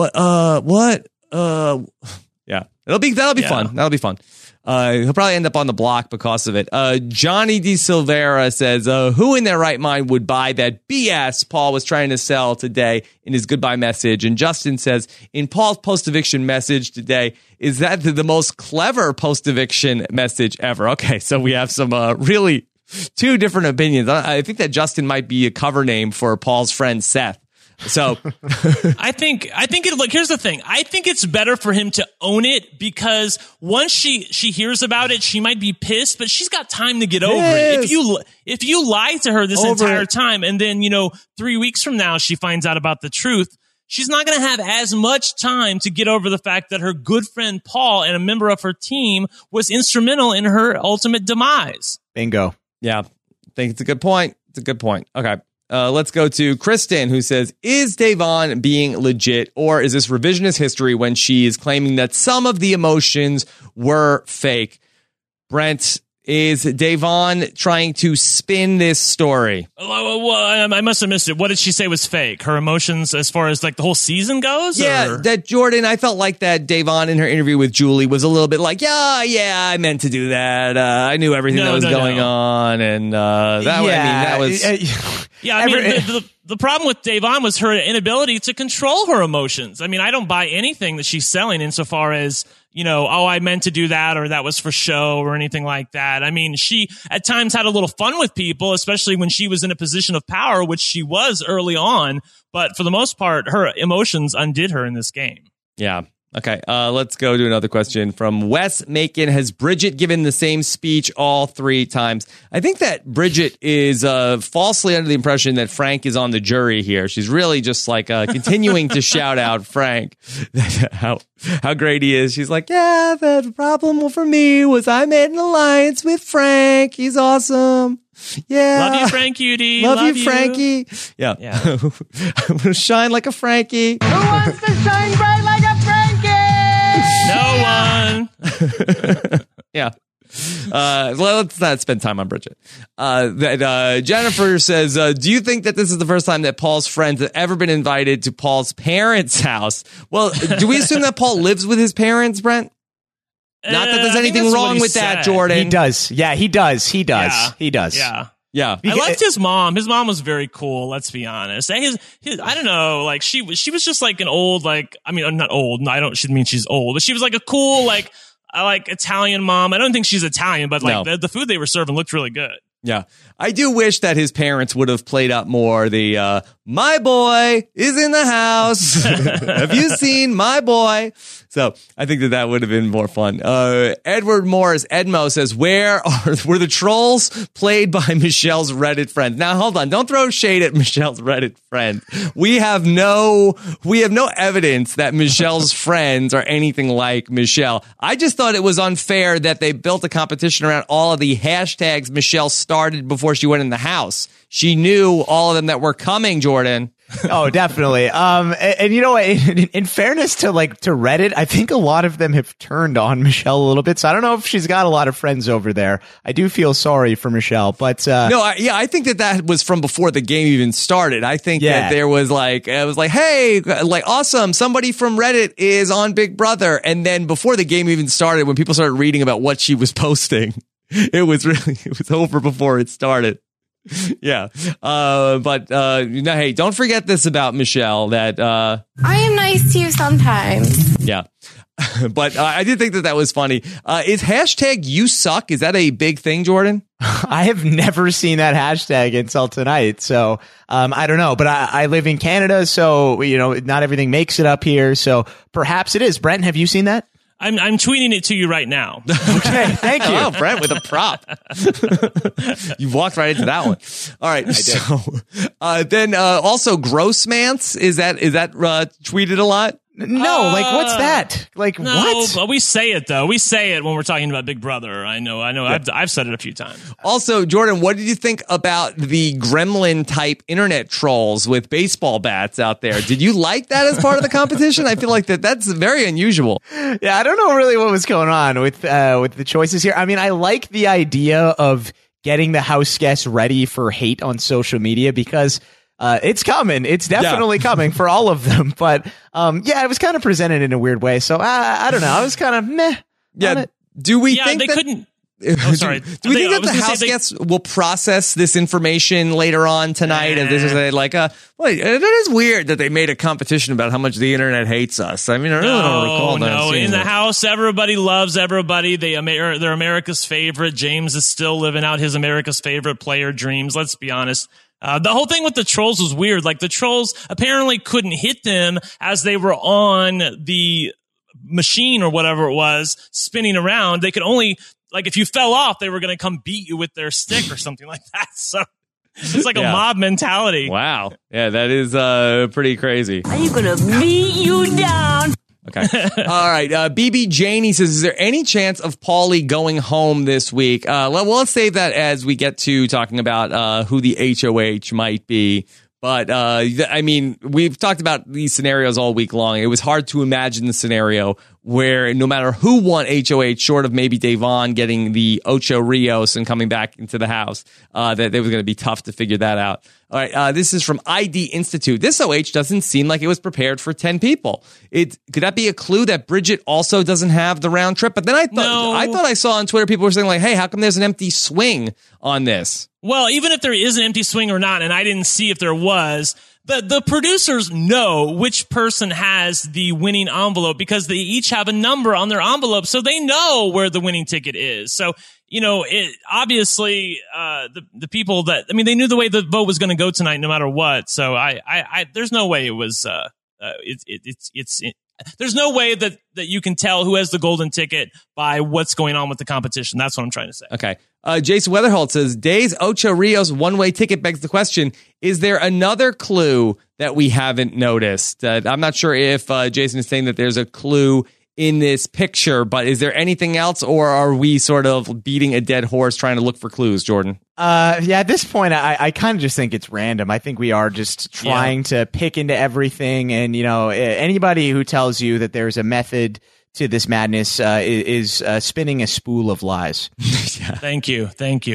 Yeah, that'll be fun. That'll be fun. He'll probably end up on the block because of it. Johnny De Silveira says, who in their right mind would buy that BS Paul was trying to sell today in his goodbye message? And Justin says, in Paul's post-eviction message today, is that the most clever post-eviction message ever? Okay, so we have some really 2 different opinions. I think that Justin might be a cover name for Paul's friend Seth. So I think it, like, here's the thing. I think it's better for him to own it, because once she hears about it, she might be pissed, but she's got time to get over it. If you lie to her this entire time, and then, 3 weeks from now she finds out about the truth, she's not going to have as much time to get over the fact that her good friend Paul and a member of her team was instrumental in her ultimate demise. Bingo. Yeah, I think it's a good point. Okay. Let's go to Kristen, who says, is Da'Vonne being legit, or is this revisionist history when she is claiming that some of the emotions were fake? Brent, is Da'Vonne trying to spin this story? I must have missed it. What did she say was fake? Her emotions as far as like the whole season goes? Yeah, that Jordan, I felt like that Da'Vonne in her interview with Julie was a little bit like, yeah, I meant to do that. I knew everything that was going on. And that was... Yeah, I mean, the problem with Da'Vonne was her inability to control her emotions. I mean, I don't buy anything that she's selling insofar as, I meant to do that, or that was for show, or anything like that. I mean, she at times had a little fun with people, especially when she was in a position of power, which she was early on. But for the most part, her emotions undid her in this game. Yeah. Okay, let's go to another question from Wes Macon. Has Bridget given the same speech all 3 times? I think that Bridget is falsely under the impression that Frank is on the jury here. She's really just like continuing to shout out Frank, how great he is. She's like, yeah, the problem for me was I made an alliance with Frank. He's awesome. Yeah. Love you, Frank Cutie. Love you, Frankie. Yeah. I'm going to shine like a Frankie. Who wants to shine bright like a Frankie? No one. Yeah. Let's not spend time on Bridget. Jennifer says, do you think that this is the first time that Paul's friends have ever been invited to Paul's parents' house? Well, do we assume that Paul lives with his parents, Brent? Not that there's anything wrong with that, Jordan. He does. Yeah, he does. He does. Yeah. He does. Yeah. I liked his mom. His mom was very cool. Let's be honest. And his I don't know, like she was just like an old, like, I mean, not old. No, I don't, shouldn't mean she's old, but she was like a cool, like Italian mom. I don't think she's Italian, but like the food they were serving looked really good. Yeah. I do wish that his parents would have played up more the, my boy is in the house. Have you seen my boy? So I think that would have been more fun. Edward Morris, Edmo says, were the trolls played by Michelle's Reddit friend? Now, hold on. Don't throw shade at Michelle's Reddit friend. We have no evidence that Michelle's friends are anything like Michelle. I just thought it was unfair that they built a competition around all of the hashtags Michelle started before she went in the house. She knew all of them that were coming, Jordan. Oh, definitely. And you know what? In fairness to Reddit, I think a lot of them have turned on Michelle a little bit. So I don't know if she's got a lot of friends over there. I do feel sorry for Michelle, but I think that was from before the game even started. I think that there was it was like, hey, like awesome, somebody from Reddit is on Big Brother, and then before the game even started, when people started reading about what she was posting, it was over before it started. Yeah. Hey, don't forget this about Michelle, that I am nice to you sometimes. Yeah. But I did think that was funny. Is hashtag you suck, is that a big thing, Jordan? I have never seen that hashtag until tonight. So I don't know, but I live in Canada, so not everything makes it up here. So perhaps it is. Brent, have you seen that? I'm tweeting it to you right now. Okay, thank you. Oh, Brent with a prop. You walked right into that one. All right. Then also Grossmance, is that tweeted a lot? No, what's that? What? But we say it though. We say it when we're talking about Big Brother. I know. Yeah. I've said it a few times. Also, Jordan, what did you think about the gremlin type internet trolls with baseball bats out there? Did you like that as part of the competition? I feel like that's very unusual. Yeah, I don't know really what was going on with the choices here. I mean, I like the idea of getting the house guests ready for hate on social media, because it's coming. It's definitely coming for all of them. But it was kind of presented in a weird way. So I don't know. I was kind of meh. Yeah. Do we think they that couldn't? Oh, sorry. Do we think that the house guests will process this information later on tonight? And this is wait, it is weird that they made a competition about how much the internet hates us. I mean, I really don't recall that. No, in the house, everybody loves everybody. They're America's favorite. James is still living out his America's favorite player dreams. Let's be honest. The whole thing with the trolls was weird. Like, the trolls apparently couldn't hit them as they were on the machine or whatever it was spinning around. They could only, like, if you fell off, they were going to come beat you with their stick or something like that. So it's like a mob mentality. Wow. Yeah, that is pretty crazy. Are you gonna beat you down? Okay. All right. BB Janey says, is there any chance of Paulie going home this week? Well, let's save that as we get to talking about who the HOH might be. But, I mean, we've talked about these scenarios all week long. It was hard to imagine the scenario where no matter who won HOH, short of maybe Devon getting the Ocho Rios and coming back into the house, that it was going to be tough to figure that out. All right, this is from ID Institute. This OH doesn't seem like it was prepared for 10 people. Could that be a clue that Bridget also doesn't have the round trip? But then I thought I saw on Twitter people were saying like, hey, how come there's an empty swing on this? Well, even if there is an empty swing or not, and I didn't see if there was, the producers know which person has the winning envelope because they each have a number on their envelope, so they know where the winning ticket is. So, you know, obviously, the people that, I mean, they knew the way the vote was going to go tonight, no matter what. So I there's no way it was, there's no way that you can tell who has the golden ticket by what's going on with the competition. That's what I'm trying to say. Okay. Jason Weatherholt says, Days Ocho Rios one-way ticket begs the question, is there another clue that we haven't noticed? I'm not sure if Jason is saying that there's a clue in this picture, but is there anything else, or are we sort of beating a dead horse trying to look for clues, Jordan? Yeah, at this point, I kind of just think it's random. I think we are just trying to pick into everything. And, you know, anybody who tells you that there's a method to this madness is spinning a spool of lies. Yeah. Thank you.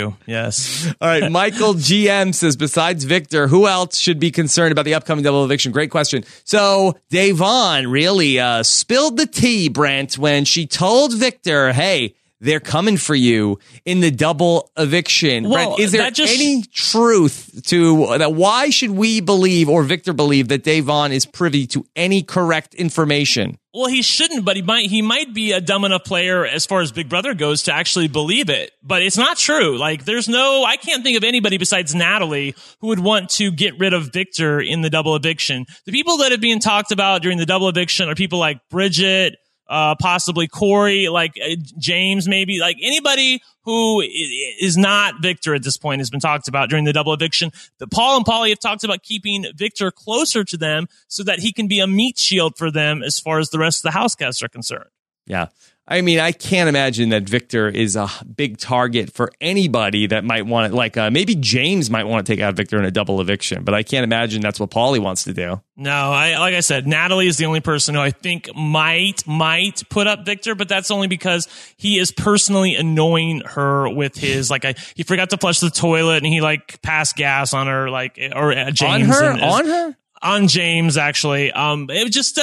Yes. All right. Michael GM says, besides Victor, who else should be concerned about the upcoming double eviction? Great question. So Devon really spilled the tea, Brent, when she told Victor, hey, they're coming for you in the double eviction. Well, Brent, is there any truth to that? Why should we believe, or Victor believe, that Devon is privy to any correct information? Well, he shouldn't, but he might be a dumb enough player as far as Big Brother goes to actually believe it. But it's not true. Like, I can't think of anybody besides Natalie who would want to get rid of Victor in the double eviction. The people that are being talked about during the double eviction are people like Bridget, possibly Corey, like James, maybe, like anybody who is not Victor at this point has been talked about during the double eviction. Paul and Paulie have talked about keeping Victor closer to them so that he can be a meat shield for them as far as the rest of the house guests are concerned. Yeah. I mean, I can't imagine that Victor is a big target for anybody that might want it. Like maybe James might want to take out Victor in a double eviction, but I can't imagine that's what Paulie wants to do. No, like I said, Natalie is the only person who I think might put up Victor, but that's only because he is personally annoying her with his, like, he forgot to flush the toilet and he like passed gas on her, like, or James. On her? On James, actually. It was just,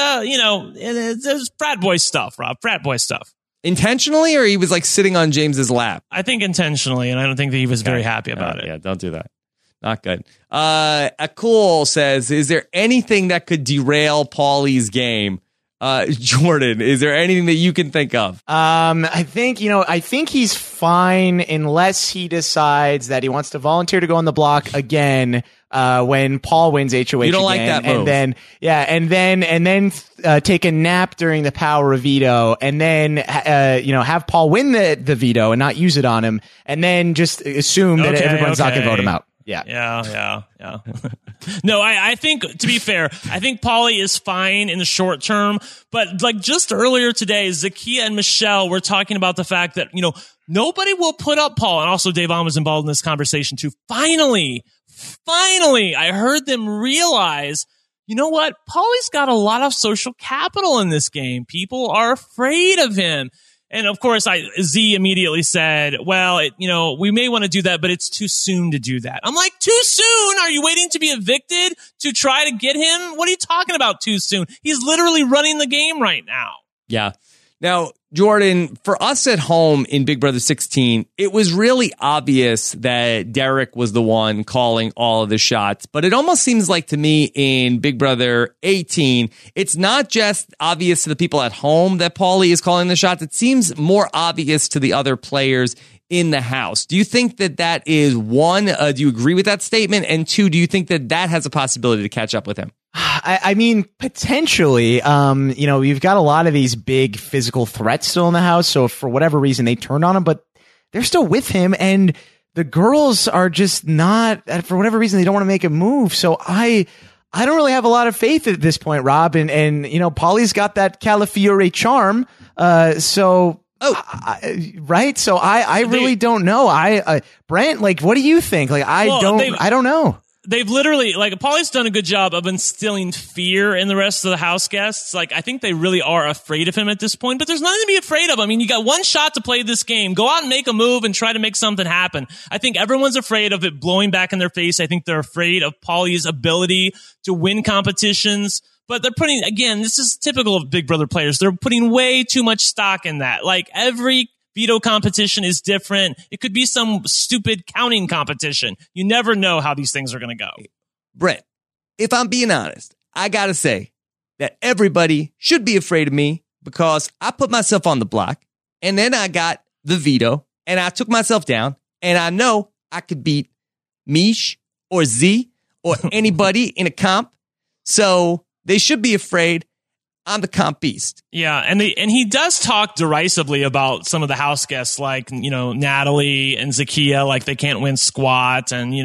it was frat boy stuff, Rob. Frat boy stuff. Intentionally, or he was like sitting on James's lap? I think intentionally, and I don't think that he was very happy about it. Yeah, don't do that. Not good. Akul says, is there anything that could derail Paulie's game? Jordan, is there anything that you can think of? I think he's fine unless he decides that he wants to volunteer to go on the block again when Paul wins HOH. You don't like that move. And then take a nap during the power of veto, and then have Paul win the veto and not use it on him, and then just assume that everyone's not going to vote him out. Yeah. No, I think, to be fair, I think Paulie is fine in the short term, but like just earlier today, Zakia and Michelle were talking about the fact that, nobody will put up Paul, and also Devon was involved in this conversation too. Finally, I heard them realize, you know what? Paulie's got a lot of social capital in this game. People are afraid of him. And of course, Z immediately said, well, we may want to do that, but it's too soon to do that. I'm like, too soon? Are you waiting to be evicted to try to get him? What are you talking about too soon? He's literally running the game right now. Yeah. Now, Jordan, for us at home in Big Brother 16, it was really obvious that Derek was the one calling all of the shots. But it almost seems like to me in Big Brother 18, it's not just obvious to the people at home that Paulie is calling the shots. It seems more obvious to the other players in the house. Do you think that is one, do you agree with that statement? And two, do you think that has a possibility to catch up with him? I mean, potentially, you've got a lot of these big physical threats still in the house. So if for whatever reason they turned on him, but they're still with him, and the girls are just not, for whatever reason, they don't want to make a move. So I don't really have a lot of faith at this point, Rob. And Paulie's got that Calafiore charm. Right. So I really don't know. Brent, like, what do you think? Like, I don't know. They've literally, like, Paulie's done a good job of instilling fear in the rest of the house guests. Like, I think they really are afraid of him at this point, but there's nothing to be afraid of. I mean, you got one shot to play this game. Go out and make a move and try to make something happen. I think everyone's afraid of it blowing back in their face. I think they're afraid of Paulie's ability to win competitions. But they're putting, again, this is typical of Big Brother players. They're putting way too much stock in that. Like, every veto competition is different. It could be some stupid counting competition. You never know how these things are going to go. Brent, if I'm being honest, I got to say that everybody should be afraid of me because I put myself on the block and then I got the veto and I took myself down and I know I could beat Mish or Z or anybody in a comp. So they should be afraid. I'm the comp beast. Yeah, and he does talk derisively about some of the house guests, like, Natalie and Zakiya, like they can't win squat, and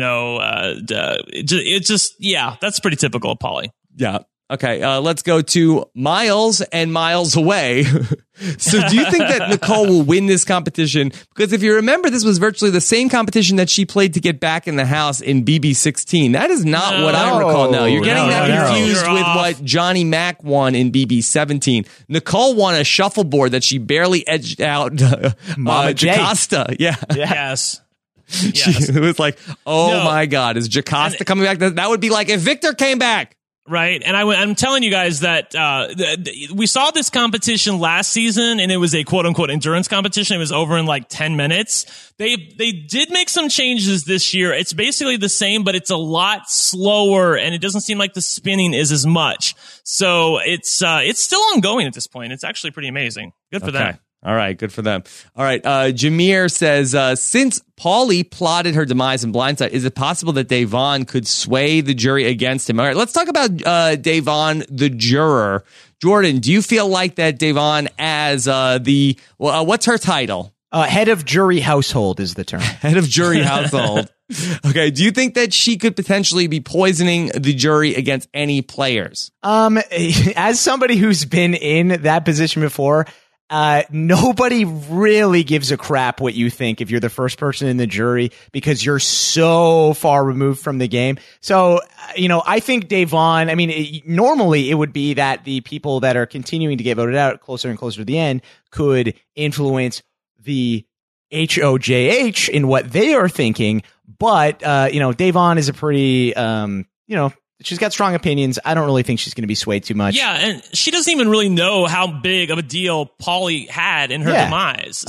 that's pretty typical of Paulie. Yeah. Okay, let's go to Miles and Miles Away. So do you think that Nicole will win this competition? Because if you remember, this was virtually the same competition that she played to get back in the house in BB16. That is not what I recall. No, you're getting that confused with what Johnny Mac won in BB17. Nicole won a shuffleboard that she barely edged out Jocasta. Yeah. Yes. It was like, my God, is Jocasta coming back? That would be like if Victor came back. Right. And I'm telling you guys that we saw this competition last season, and it was a quote unquote endurance competition. It was over in like 10 minutes. They did make some changes this year. It's basically the same, but it's a lot slower, and it doesn't seem like the spinning is as much. So it's still ongoing at this point. It's actually pretty amazing. Good for them. All right, good for them. All right, Jameer says, since Paulie plotted her demise in Blindside, is it possible that Da'Vonne could sway the jury against him? All right, let's talk about Da'Vonne, the juror. Jordan, do you feel like that Da'Vonne as what's her title? Head of jury household is the term. Head of jury household. Okay, do you think that she could potentially be poisoning the jury against any players? As somebody who's been in that position before, nobody really gives a crap what you think if you're the first person in the jury because you're so far removed from the game. So, I think Da'Vonne, normally it would be that the people that are continuing to get voted out closer and closer to the end could influence the HOJH in what they are thinking. But, Da'Vonne is a pretty, she's got strong opinions. I don't really think she's going to be swayed too much. Yeah, and she doesn't even really know how big of a deal Paulie had in her demise.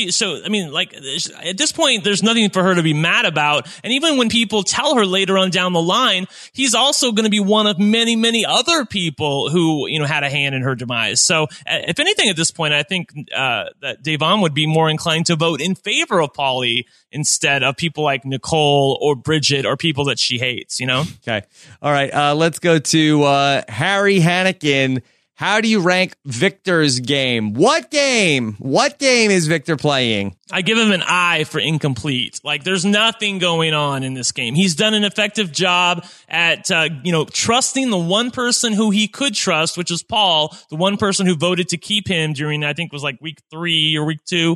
At this point, there's nothing for her to be mad about. And even when people tell her later on down the line, he's also going to be one of many, many other people who, had a hand in her demise. So if anything at this point, I think that Da'Vonne would be more inclined to vote in favor of Paulie instead of people like Nicole or Bridget or people that she hates, Okay. All right. Let's go to Harry Hannikin. How do you rank Victor's game? What game is Victor playing? I give him an I for incomplete. Like, there's nothing going on in this game. He's done an effective job at, trusting the one person who he could trust, which is Paul, the one person who voted to keep him during, I think it was like week 3 or week 2.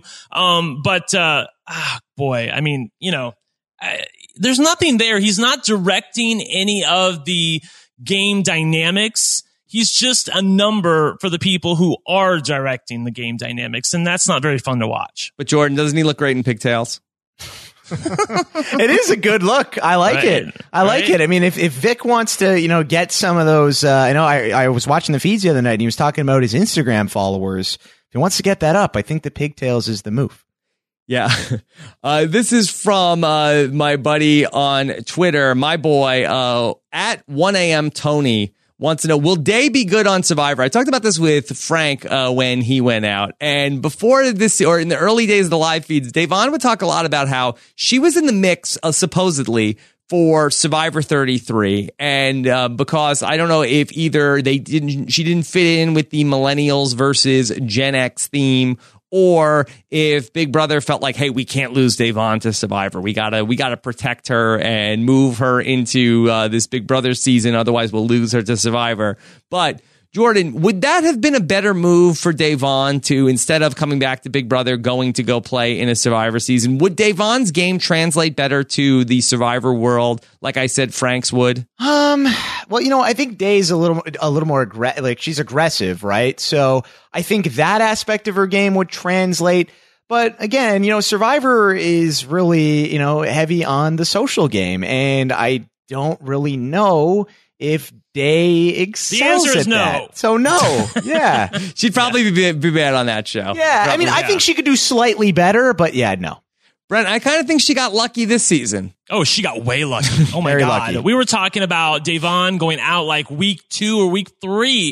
There's nothing there. He's not directing any of the game dynamics. He's just a number for the people who are directing the game dynamics, and that's not very fun to watch. But Jordan, doesn't he look great in pigtails? It is a good look. I like it. I like it. I mean, if Vic wants to, get some of those, I was watching the feeds the other night and he was talking about his Instagram followers. If he wants to get that up, I think the pigtails is the move. Yeah. This is from my buddy on Twitter, my boy, at 1am Tony. wants to know, will Day be good on Survivor? I talked about this with Frank when he went out. And before this, or in the early days of the live feeds, Dayvon would talk a lot about how she was in the mix, supposedly, for Survivor 33. And because I don't know if either she didn't fit in with the millennials versus Gen X theme, or if Big Brother felt like, hey, we can't lose Dayvon to Survivor. We gotta protect her and move her into this Big Brother season. Otherwise, we'll lose her to Survivor. But Jordan, would that have been a better move for Dayvon to, instead of coming back to Big Brother, going to go play in a Survivor season? Would Dayvon's game translate better to the Survivor world, like I said Frank's would? Well, I think Day's a little more she's aggressive, right? So I think that aspect of her game would translate. But again, Survivor is really, heavy on the social game, and I don't really know if Day excels. The answer is at no. That. So no, yeah, she'd probably be bad on that show. Yeah, Probably, I think she could do slightly better, but yeah, no. Brent, I kind of think she got lucky this season. Oh, she got way lucky. Oh my Very God. lucky. We were talking about Dayvon going out like week 2 or week 3.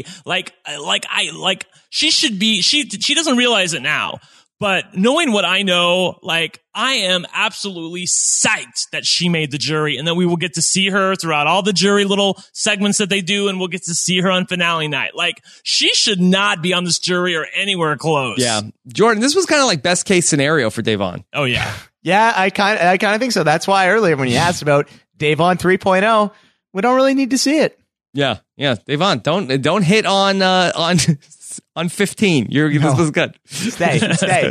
She should be, she doesn't realize it now. But knowing what I know, I am absolutely psyched that she made the jury, and that we will get to see her throughout all the jury little segments that they do, and we'll get to see her on finale night. She should not be on this jury or anywhere close. Yeah. Jordan, this was kind of like best case scenario for Dayvon. Oh, yeah. Yeah, I kind of think so. That's why earlier when you asked about Dayvon 3.0, we don't really need to see it. Yeah. Dayvon, don't hit on 15. This was good. Stay.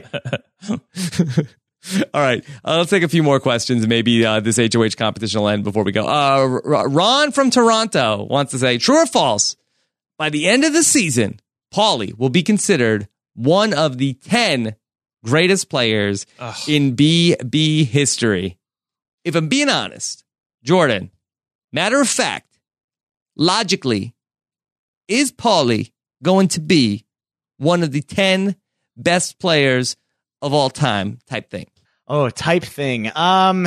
All right. Let's take a few more questions, and maybe this HOH competition will end before we go. Ron from Toronto wants to say, true or false, by the end of the season, Paulie will be considered one of the 10 greatest players in BB history. If I'm being honest, Jordan, matter of fact, logically, is Paulie going to be one of the 10 best players of all time type thing? Oh, type thing. Right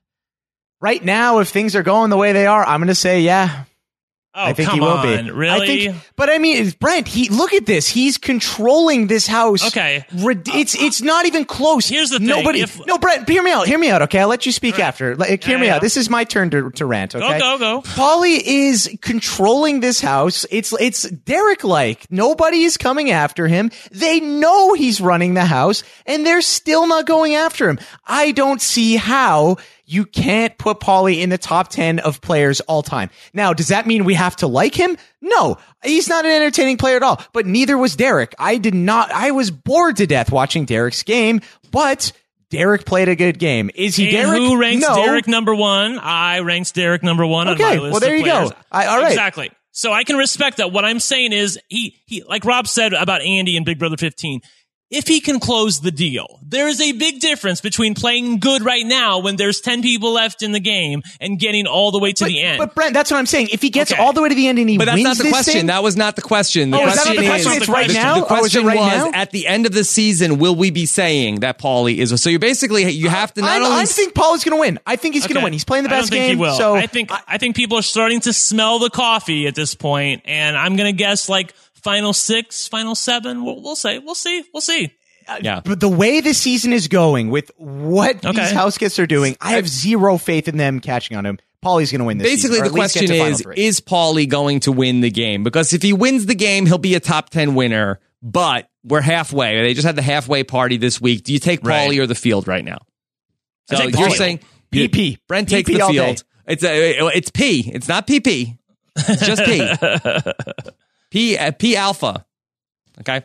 now, if things are going the way they are, I'm going to say, yeah. Oh, I think come he will on. be. Really? But I mean, Brent, look at this. He's controlling this house. Okay. It's not even close. Here's the thing. No, Brent, hear me out. Okay. I'll let you speak after. Hear me out. This is my turn to rant. Okay. Go. Paulie is controlling this house. It's Derek-like. Nobody is coming after him. They know he's running the house, and they're still not going after him. I don't see how you can't put Paulie in the top 10 of players all time. Now, does that mean we have to like him? No, he's not an entertaining player at all, but neither was Derek. I was bored to death watching Derek's game, but Derek played a good game. Is he Derek? Who ranks No. Derek number 1? I ranks Derek number 1 on my list. Well, there of you players. go. All right. Exactly. So I can respect that. What I'm saying is he like Rob said about Andy and Big Brother 15, if he can close the deal, there is a big difference between playing good right now when there's 10 people left in the game and getting all the way to the end. But Brent, that's what I'm saying. If he gets all the way to the end and he But that's wins not the this question. thing, That was not the question. The is that question not the question? is, It's right now? The Oh, is it question right was, now? at the end of the season, will we be saying that Paulie is? So you basically, you have to not only. I think Paulie's going to win. I think he's going to win. He's playing the best I don't think game. He will. So I think people are starting to smell the coffee at this point, and I'm going to guess final 6, final 7. We'll say. We'll see. Yeah. But the way the season is going, with what these house guests are doing, I have zero faith in them catching on him. Paulie's going to win this Basically, season, the question is Paulie going to win the game? Because if he wins the game, he'll be a top 10 winner, but we're halfway. They just had the halfway party this week. Do you take Paulie or the field right now? So take you're Paulie. saying PP. Brent takes PP the all field. It's P. It's not PP. It's just P. P alpha. Okay.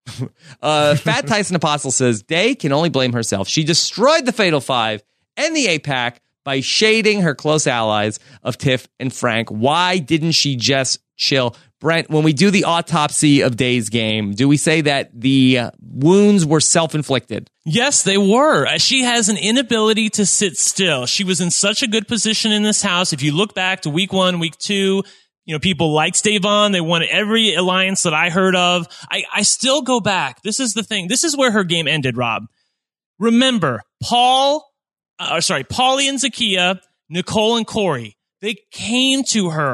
Fat Tyson Apostle says Day can only blame herself. She destroyed the Fatal Five and the 8-pack by shading her close allies of Tiff and Frank. Why didn't she just chill? Brent, when we do the autopsy of Day's game, do we say that the wounds were self-inflicted? Yes, they were. She has an inability to sit still. She was in such a good position in this house. If you look back to week 1, week 2, people liked Dayvon. They won every alliance that I heard of. I still go back. This is the thing. This is where her game ended, Rob. Remember, Paulie and Zakiya, Nicole and Corey, they came to her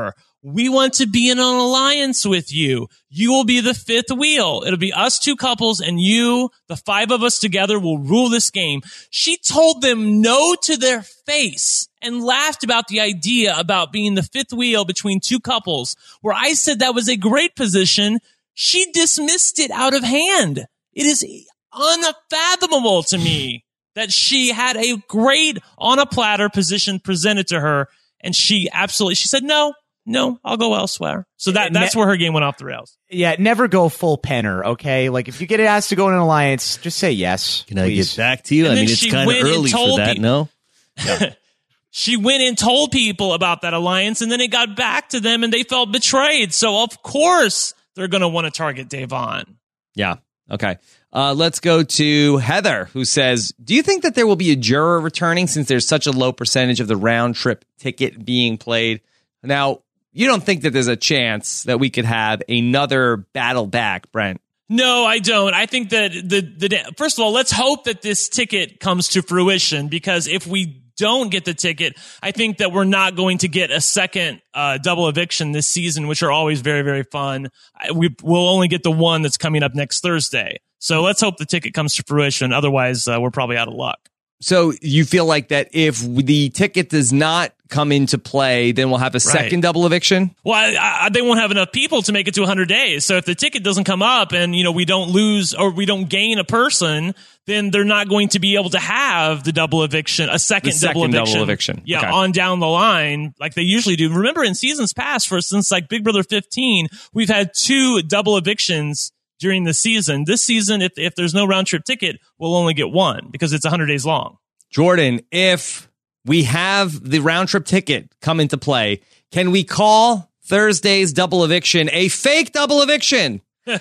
we want to be in an alliance with you. You will be the fifth wheel. It'll be us two couples and you, the five of us together, will rule this game. She told them no to their face and laughed about the idea about being the fifth wheel between two couples, where I said that was a great position. She dismissed it out of hand. It is unfathomable to me that she had a great on a platter position presented to her, and she said, no, I'll go elsewhere. So that's where her game went off the rails. Yeah, never go full penner, okay? Like, if you get asked to go in an alliance, just say yes. Can I get back to you? And I mean, it's kind of early for that, no? Yeah. She went and told people about that alliance, and then it got back to them, and they felt betrayed. So, of course, they're going to want to target Da'Vonne. Yeah. Okay. Let's go to Heather, who says, do you think that there will be a juror returning since there's such a low percentage of the round trip ticket being played? Now, you don't think that there's a chance that we could have another battle back, Brent? No, I don't. I think that first of all, let's hope that this ticket comes to fruition, because if we don't get the ticket, I think that we're not going to get a second double eviction this season, which are always very, very fun. We'll only get the one that's coming up next Thursday. So let's hope the ticket comes to fruition. Otherwise, we're probably out of luck. So you feel like that if the ticket does not come into play, then we'll have a second double eviction? Well, they won't have enough people to make it to 100 days. So if the ticket doesn't come up and, we don't lose or we don't gain a person, then they're not going to be able to have the double eviction, a second double eviction. Yeah, okay. On down the line, like they usually do. Remember, in seasons past, for instance, like Big Brother 15, we've had 2 double evictions during the season. This season, if there's no round trip ticket, we'll only get 1 because it's 100 days long. Jordan, if we have the round trip ticket come into play, can we call Thursday's double eviction a fake double eviction?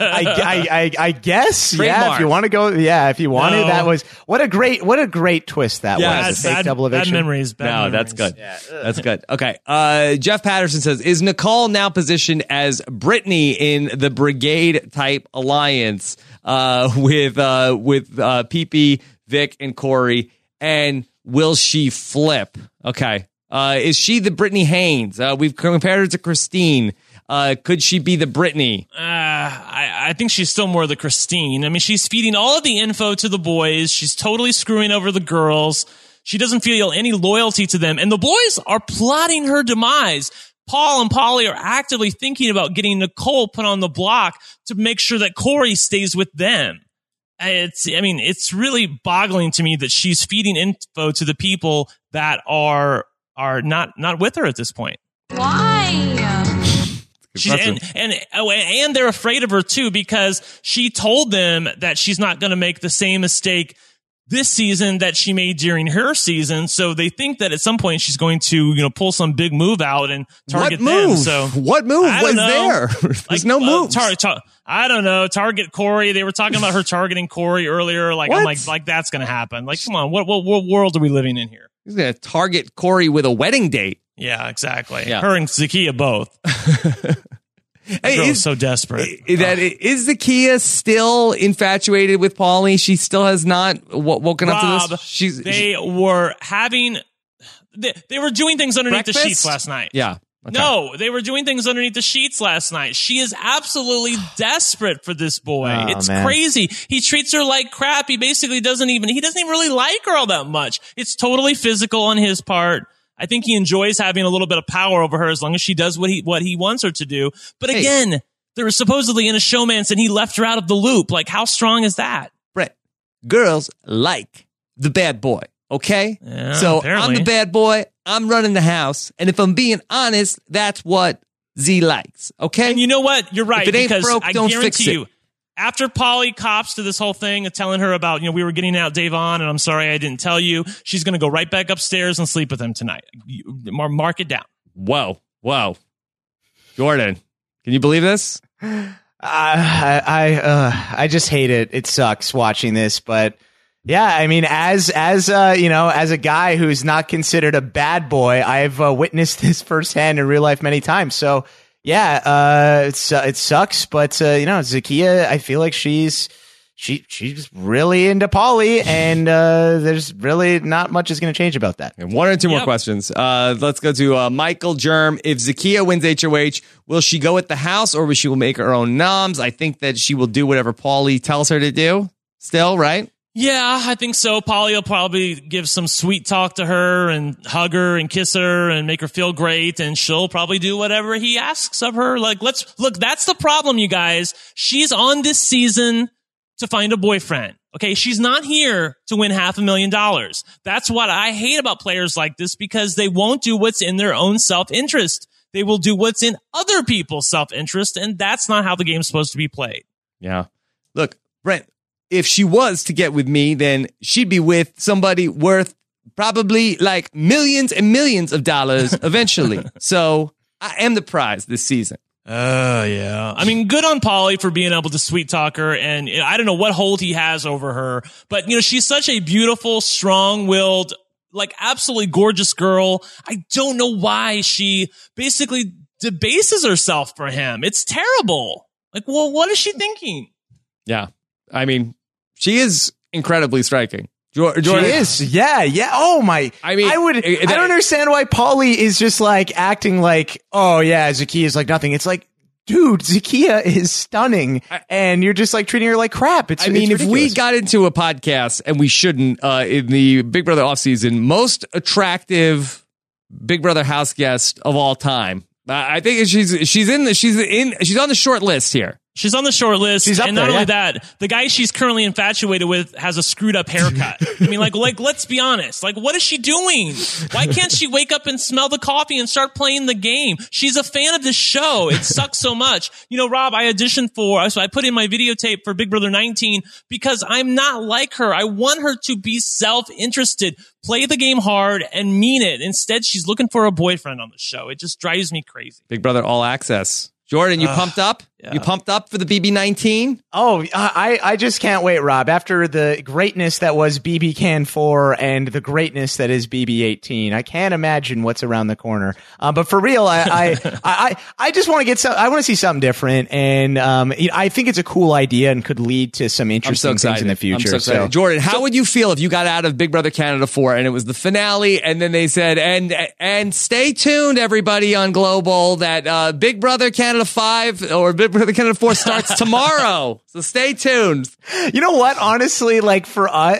I guess. Trademark. Yeah, if you want to go, if you want to, that was what a great twist that was. A fake double eviction. Bad memories. That's good. Yeah. That's good. Okay. Jeff Patterson says, is Nicole now positioned as Brittany in the Brigade type alliance with PP, Vic, and Corey? And will she flip? Okay. Is she the Brittany Haynes? We've compared her to Christine. Could she be the Brittany? I think she's still more the Christine. I mean, she's feeding all of the info to the boys. She's totally screwing over the girls. She doesn't feel any loyalty to them. And the boys are plotting her demise. Paul and Polly are actively thinking about getting Nicole put on the block to make sure that Corey stays with them. It's really boggling to me that she's feeding info to the people that are not with her at this point. Why? And they're afraid of her too, because she told them that she's not going to make the same mistake this season that she made during her season. So they think that at some point she's going to, pull some big move out and target them. So what move was there? There's no move. I don't know. Target Corey. They were talking about her targeting Corey earlier. Like, what? I'm like that's going to happen. Like, come on. What world are we living in here? He's going to target Corey with a wedding date. Yeah, exactly. Yeah. Her and Zakiya both. Is so desperate. Is Zakiya still infatuated with Paulie? She still has not woken up to this? They were doing things underneath the sheets last night. Yeah. Okay. No, they were doing things underneath the sheets last night. She is absolutely desperate for this boy. It's crazy. He treats her like crap. He basically doesn't even really like her all that much. It's totally physical on his part. I think he enjoys having a little bit of power over her as long as she does what he wants her to do. But again, there was supposedly in a showmance and he left her out of the loop. Like, how strong is that? Brett, girls like the bad boy, okay? Yeah, so apparently. I'm the bad boy. I'm running the house. And if I'm being honest, that's what Z likes, okay? And you know what? You're right. If it ain't because broke, don't fix guarantee it. you, after Polly cops to this whole thing, telling her about, we were getting out Da'Vonne, and I'm sorry I didn't tell you, she's going to go right back upstairs and sleep with him tonight. Mark it down. Whoa. Jordan, can you believe this? I just hate it. It sucks watching this, but yeah, I mean, as a guy who's not considered a bad boy, I've witnessed this firsthand in real life many times. So yeah, it sucks, but Zakiya, I feel like she's she's really into Pauly, and there's really not much is going to change about that. And one or two more questions. Let's go to Michael Germ. If Zakiya wins HOH, will she go with the house or will she make her own noms? I think that she will do whatever Pauly tells her to do still, right? Yeah, I think so. Pauly will probably give some sweet talk to her and hug her and kiss her and make her feel great. And she'll probably do whatever he asks of her. Like, that's the problem, you guys. She's on this season to find a boyfriend. Okay. She's not here to win $500,000. That's what I hate about players like this, because they won't do what's in their own self-interest. They will do what's in other people's self-interest. And that's not how the game's supposed to be played. Yeah. Look, Brent, if she was to get with me, then she'd be with somebody worth probably like millions and millions of dollars eventually. So I am the prize this season. Yeah. I mean, good on Pauly for being able to sweet talk her. And I don't know what hold he has over her, but she's such a beautiful, strong-willed, like absolutely gorgeous girl. I don't know why she basically debases herself for him. It's terrible. Like, well, what is she thinking? Yeah. I mean, she is incredibly striking. Jordan, she is. Yeah. Oh my. I mean, I don't understand why Pauly is just like acting like, oh yeah, Zakiya is like nothing. It's like, dude, Zakiya is stunning, and you're just like treating her like crap. It's if we got into a podcast, and we shouldn't, in the Big Brother offseason, most attractive Big Brother house guest of all time, I think she's on the short list here. She's on the short list. She's up and there, not only that, the guy she's currently infatuated with has a screwed up haircut. I mean, like, let's be honest. Like, what is she doing? Why can't she wake up and smell the coffee and start playing the game? She's a fan of this show. It sucks so much. Rob, I auditioned so I put in my videotape for Big Brother 19 because I'm not like her. I want her to be self-interested, play the game hard, and mean it. Instead, she's looking for a boyfriend on the show. It just drives me crazy. Big Brother All Access. Jordan, you pumped up? Yeah. You pumped up for the BB19? Oh, I just can't wait, Rob. After the greatness that was BB Can 4 and the greatness that is BB18, I can't imagine what's around the corner. But for real, I just want to I want to see something different, and I think it's a cool idea and could lead to some interesting things in the future. I'm so excited. Jordan, how would you feel if you got out of Big Brother Canada 4 and it was the finale, and then they said, and stay tuned, everybody on Global, that Big Brother Canada 5 or Big Brother Canada 4 starts tomorrow. So stay tuned. You know what? Honestly, like for us,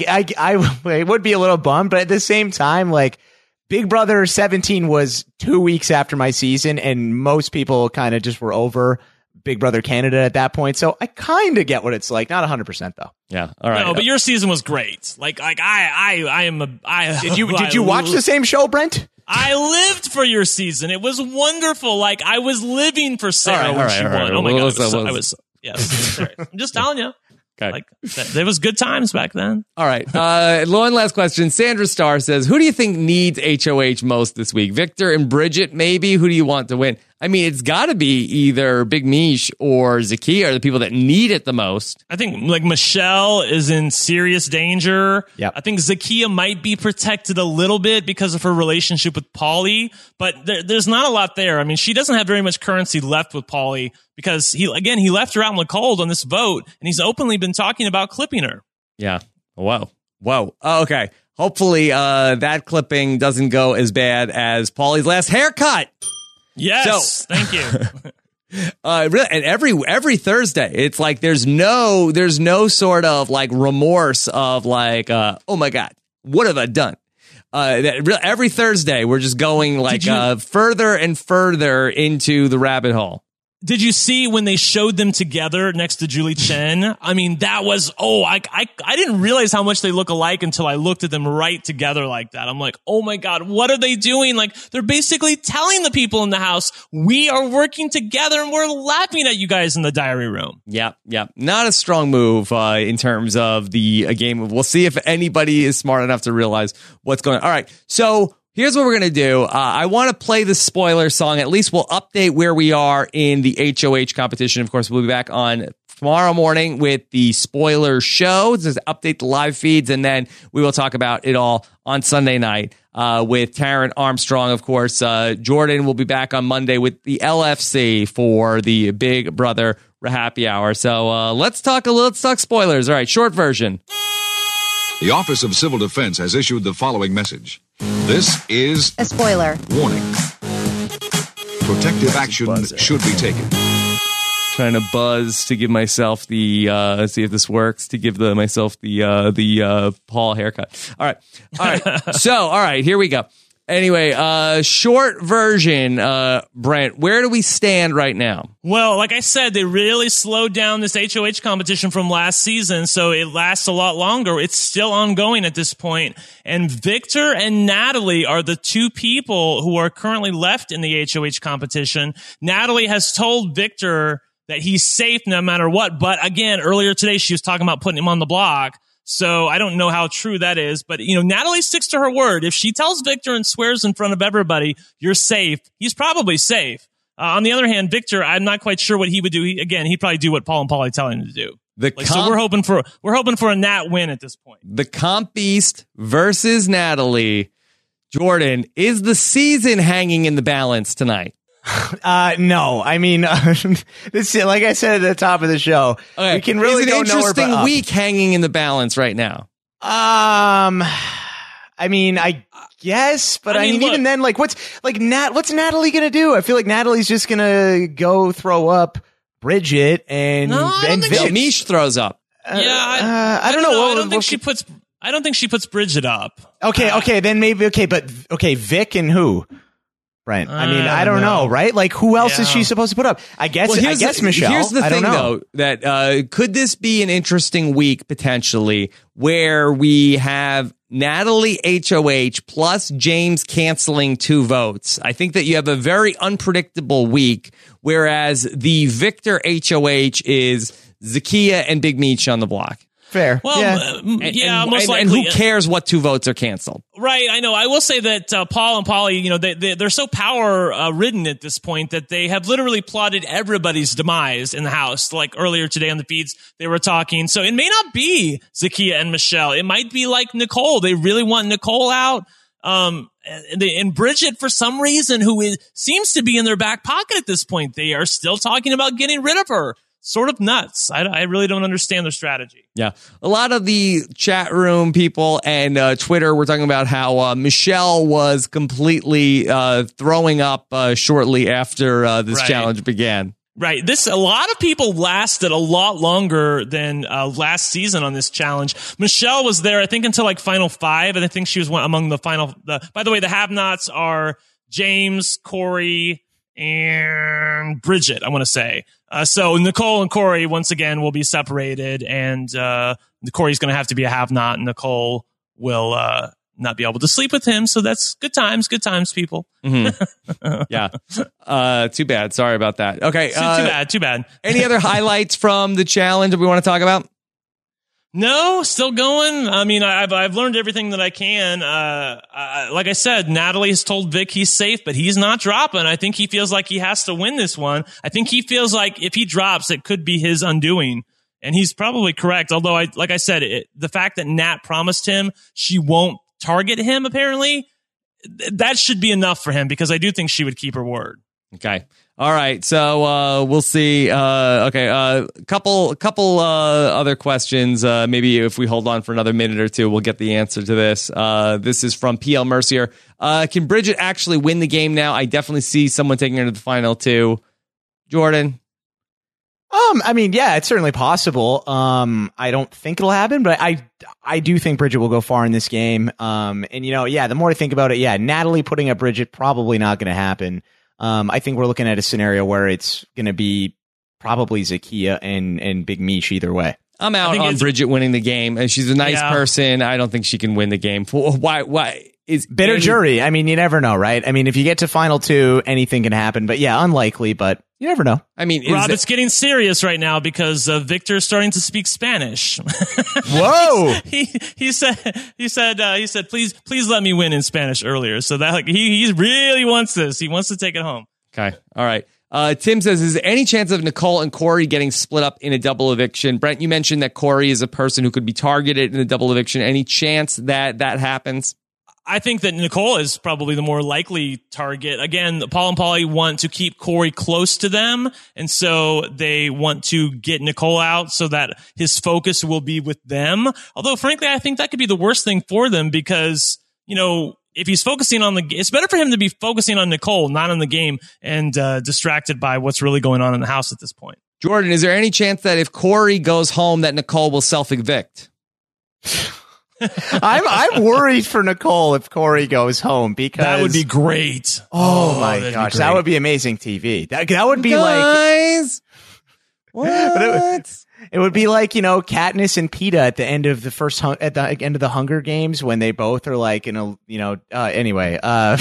I would be a little bummed, but at the same time, like Big Brother 17 was 2 weeks after my season, and most people kind of just were over Big Brother Canada at that point. So I kind of get what it's like. Not 100% though. Yeah. All right. No, but your season was great. Like Did you watch the same show, Brent? I lived for your season. It was wonderful. Like I was living for Sarah when she won. Oh my God. I'm just telling you. Okay. Like there was good times back then. All right. One last question. Sandra Starr says, who do you think needs HOH most this week? Victor and Bridget, maybe? Who do you want to win? I mean, it's got to be either Big Mish or Zakiya are the people that need it the most. I think like Michelle is in serious danger. Yep. I think Zakiya might be protected a little bit because of her relationship with Pauly, but there's not a lot there. I mean, she doesn't have very much currency left with Pauly because he left her out in the cold on this vote, and he's openly been talking about clipping her. Yeah. Whoa. Oh, okay. Hopefully that clipping doesn't go as bad as Pauly's last haircut. Yes, thank you. Really, and every Thursday, it's like there's no sort of like remorse of like, oh my God, what have I done? Every Thursday, we're just going like further and further into the rabbit hole. Did you see when they showed them together next to Julie Chen? I mean, that was, I didn't realize how much they look alike until I looked at them right together like that. I'm like, oh my God, what are they doing? Like, they're basically telling the people in the house, we are working together and we're laughing at you guys in the diary room. Yeah. Not a strong move in terms of the game. We'll see if anybody is smart enough to realize what's going on. All right, so here's what we're going to do. I want to play the spoiler song. At least we'll update where we are in the HOH competition. Of course, we'll be back on tomorrow morning with the spoiler show. Just update the live feeds, and then we will talk about it all on Sunday night with Taryn Armstrong, of course. Jordan will be back on Monday with the LFC for the Big Brother Happy Hour. So let's talk spoilers. All right, short version. The Office of Civil Defense has issued the following message. This is a spoiler. Warning. Protective action should be taken. Trying to buzz to give myself the see if this works, to give myself the Paul haircut. All right. So, all right, here we go. Anyway, short version, Brent, where do we stand right now? Well, like I said, they really slowed down this HOH competition from last season, so it lasts a lot longer. It's still ongoing at this point. And Victor and Natalie are the two people who are currently left in the HOH competition. Natalie has told Victor that he's safe no matter what. But again, earlier today, she was talking about putting him on the block. So I don't know how true that is, but Natalie sticks to her word. If she tells Victor and swears in front of everybody, you're safe, he's probably safe. On the other hand, Victor, I'm not quite sure what he would do. He'd probably do what Paul and Paulie tell him to do. So we're hoping for a Nat win at this point. The Comp Beast versus Natalie. Jordan, is the season hanging in the balance tonight? No, I mean, this, like I said at the top of the show, we can really go nowhere but up. It's an interesting week hanging in the balance right now. I mean, I guess, but I mean look, even then, like, what's Natalie gonna do? I feel like Natalie's just gonna go throw up Bridget and Mish throws up. I don't know. I don't think she puts Bridget up. Okay, then maybe but Vic and who? Right. I mean, I don't know, right? Like, who else is she supposed to put up? I guess Michelle. Here's the thing, though, that could this be an interesting week, potentially, where we have Natalie HOH plus James canceling 2 votes? I think that you have a very unpredictable week, whereas the Victor HOH is Zakiya and Big Meech on the block. Fair. Well, most likely. And who cares what 2 votes are canceled? Right. I know. I will say that Paul and Paulie, they're so power ridden at this point that they have literally plotted everybody's demise in the house. Like earlier today on the feeds, they were talking. So it may not be Zakiya and Michelle. It might be like Nicole. They really want Nicole out. And Bridget, for some reason, seems to be in their back pocket at this point. They are still talking about getting rid of her. Sort of nuts. I really don't understand their strategy. Yeah. A lot of the chat room people and Twitter were talking about how Michelle was completely throwing up shortly after this challenge began. Right. A lot of people lasted a lot longer than last season on this challenge. Michelle was there, I think, until like final 5, and I think she was among the final. By the way, the have-nots are James, Corey, and Bridget, I want to say. So Nicole and Corey, once again, will be separated, and Corey's going to have to be a have-not, and Nicole will not be able to sleep with him. So that's good times, people. Mm-hmm. Yeah. Too bad. Sorry about that. Okay. Too bad. Any other highlights from the challenge that we want to talk about? No, still going. I mean, I've learned everything that I can. Like I said, Natalie has told Vic he's safe, but he's not dropping. I think he feels like he has to win this one. I think he feels like if he drops, it could be his undoing. And he's probably correct. Although, like I said, the fact that Nat promised him she won't target him, apparently, that should be enough for him, because I do think she would keep her word. Okay. All right. So we'll see. Okay. Couple other questions. Maybe if we hold on for another minute or two, we'll get the answer to this. This is from PL Mercier. Can Bridget actually win the game now? I definitely see someone taking her to the final 2. Jordan? I mean, yeah, it's certainly possible. I don't think it'll happen, but I do think Bridget will go far in this game. And the more I think about it, Natalie putting up Bridget, probably not going to happen. I think we're looking at a scenario where it's going to be probably Zakiya and Big Meech either way. I'm out on Bridget winning the game, and she's a nice person. I don't think she can win the game. Why? Is bitter jury. I mean, you never know, right? I mean, if you get to final 2, anything can happen. But unlikely. But you never know. I mean, Rob, it's getting serious right now because Victor is starting to speak Spanish. Whoa! he said, please let me win in Spanish earlier. So that he really wants this. He wants to take it home. Okay. All right. Tim says, is there any chance of Nicole and Corey getting split up in a double eviction? Brent, you mentioned that Corey is a person who could be targeted in a double eviction. Any chance that that happens? I think that Nicole is probably the more likely target. Again, Paul and Paulie want to keep Corey close to them, and so they want to get Nicole out so that his focus will be with them. Although, frankly, I think that could be the worst thing for them because, if he's focusing on it's better for him to be focusing on Nicole, not on the game, and distracted by what's really going on in the house at this point. Jordan, is there any chance that if Corey goes home that Nicole will self-evict? I'm worried for Nicole if Corey goes home because that would be great. Oh my gosh, that would be amazing TV. That would be guys, what? It would be like Katniss and Peeta at the end of the at the end of the Hunger Games when they both are like in a anyway.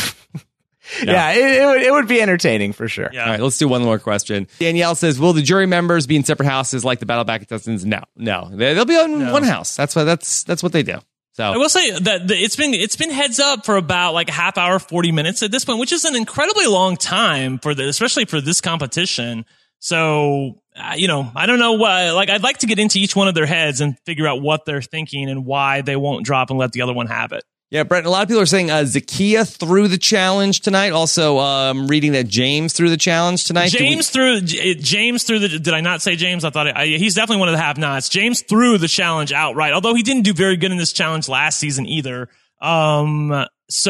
Yeah, it would be entertaining for sure. Yeah. All right, let's do one more question. Danielle says, will the jury members be in separate houses like the Battleback contestants? No. They'll be in one house. That's what they do. So I will say that it's been heads up for about like a half hour, 40 minutes at this point, which is an incredibly long time especially for this competition. So, I don't know why, I'd like to get into each one of their heads and figure out what they're thinking and why they won't drop and let the other one have it. Yeah, Brent, a lot of people are saying Zakiya threw the challenge tonight. Also, I'm reading that James threw the challenge tonight. James threw did I not say James? I thought he's definitely one of the have-nots. James threw the challenge outright, although he didn't do very good in this challenge last season either. But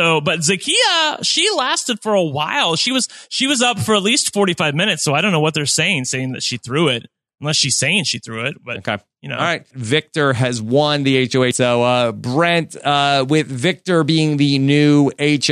Zakiya, she lasted for a while. She was up for at least 45 minutes, so I don't know what they're saying that she threw it. Unless she's saying she threw it, but okay. All right. Victor has won the HOH. So, Brent, with Victor being the new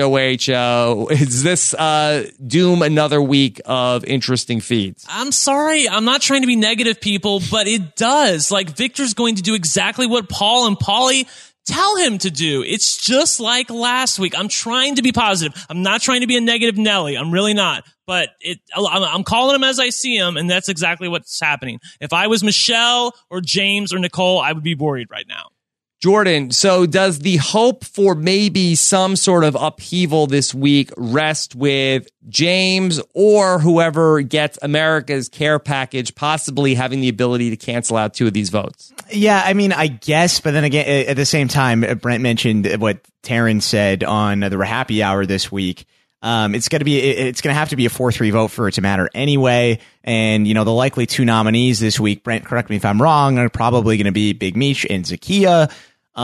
HOH, is this doom another week of interesting feeds? I'm sorry. I'm not trying to be negative, people, but it does. Victor's going to do exactly what Paul and Paulie tell him to do. It's just like last week. I'm trying to be positive. I'm not trying to be a negative Nelly. I'm really not. But I'm calling him as I see him, and that's exactly what's happening. If I was Michelle or James or Nicole, I would be worried right now. Jordan, so does the hope for maybe some sort of upheaval this week rest with James or whoever gets America's care package possibly having the ability to cancel out two of these votes? Yeah, I mean, I guess, but then again, at the same time, Brent mentioned what Taryn said on the Happy Hour this week. It's going to have to be a 4-3 vote for it to matter anyway. And, the likely two nominees this week, Brent, correct me if I'm wrong, are probably going to be Big Meech and Zakiya.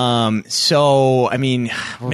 So, I mean,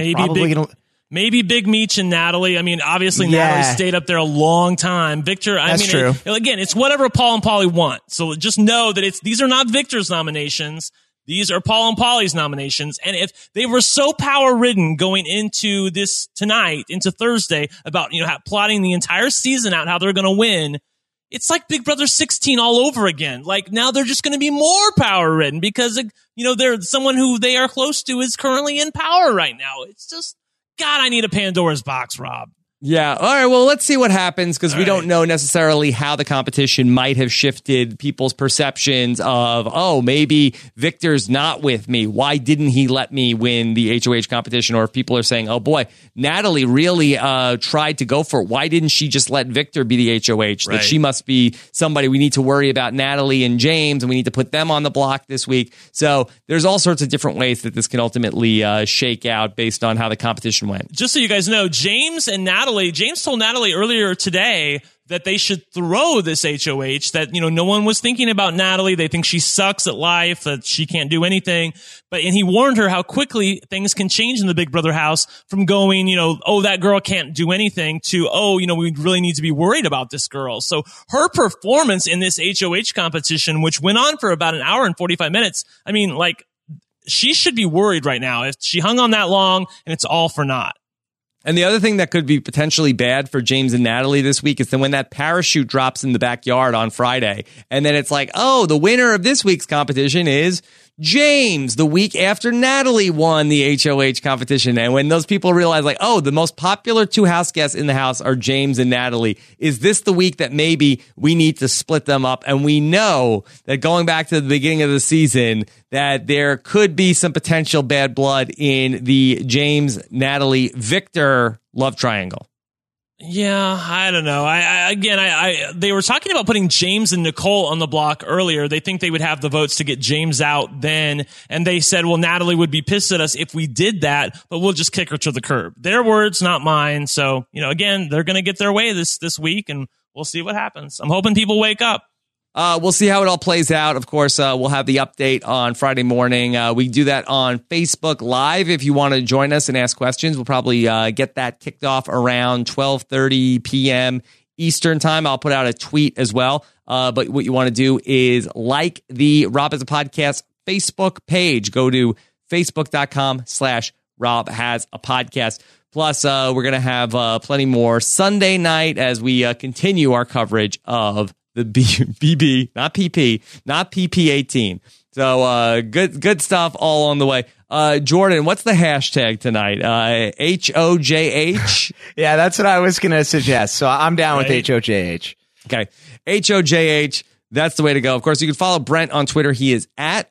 maybe Big Meech and Natalie. I mean, obviously Natalie stayed up there a long time. Victor, That's true. Again, it's whatever Paul and Paulie want. So just know that these are not Victor's nominations. These are Paul and Paulie's nominations. And if they were so power-ridden going into this tonight, into Thursday, about, plotting the entire season out, how they're going to win, it's like Big Brother 16 all over again. Now they're just going to be more power-ridden because, they're someone who they are close to is currently in power right now. It's just, God, I need a Pandora's box, Rob. Yeah. All right. Well, let's see what happens because we don't know necessarily how the competition might have shifted people's perceptions of, maybe Victor's not with me. Why didn't he let me win the HOH competition? Or if people are saying, oh boy, Natalie really tried to go for it. Why didn't she just let Victor be the HOH? Right. That she must be somebody we need to worry about, Natalie and James, and we need to put them on the block this week. So there's all sorts of different ways that this can ultimately shake out based on how the competition went. Just so you guys know, James told Natalie earlier today that they should throw this HOH, that, no one was thinking about Natalie. They think she sucks at life, that she can't do anything. And he warned her how quickly things can change in the Big Brother house from going, that girl can't do anything to, we really need to be worried about this girl. So her performance in this HOH competition, which went on for about an hour and 45 minutes, I mean, she should be worried right now if she hung on that long and it's all for naught. And the other thing that could be potentially bad for James and Natalie this week is that when that parachute drops in the backyard on Friday, and then it's like, oh, the winner of this week's competition is James, the week after Natalie won the HOH competition. And when those people realize, the most popular two house guests in the house are James and Natalie, is this the week that maybe we need to split them up? And we know that going back to the beginning of the season, that there could be some potential bad blood in the James, Natalie, Victor love triangle. Yeah, I don't know. They were talking about putting James and Nicole on the block earlier. They think they would have the votes to get James out then. And they said, well, Natalie would be pissed at us if we did that, but we'll just kick her to the curb. Their words, not mine. So, again, they're going to get their way this week, and we'll see what happens. I'm hoping people wake up. We'll see how it all plays out. Of course, we'll have the update on Friday morning. We do that on Facebook Live. If you want to join us and ask questions, we'll probably get that kicked off around 12:30 p.m. Eastern time. I'll put out a tweet as well. But what you want to do is like the Rob Has a Podcast Facebook page. Go to facebook.com/Rob Has a Podcast. Plus, we're going to have plenty more Sunday night as we continue our coverage of the BB, not PP, not PP18. So good stuff all on the way. Jordan, what's the hashtag tonight? HOJH? Yeah, that's what I was going to suggest. So I'm down with HOJH. Okay. HOJH. That's the way to go. Of course, you can follow Brent on Twitter. He is at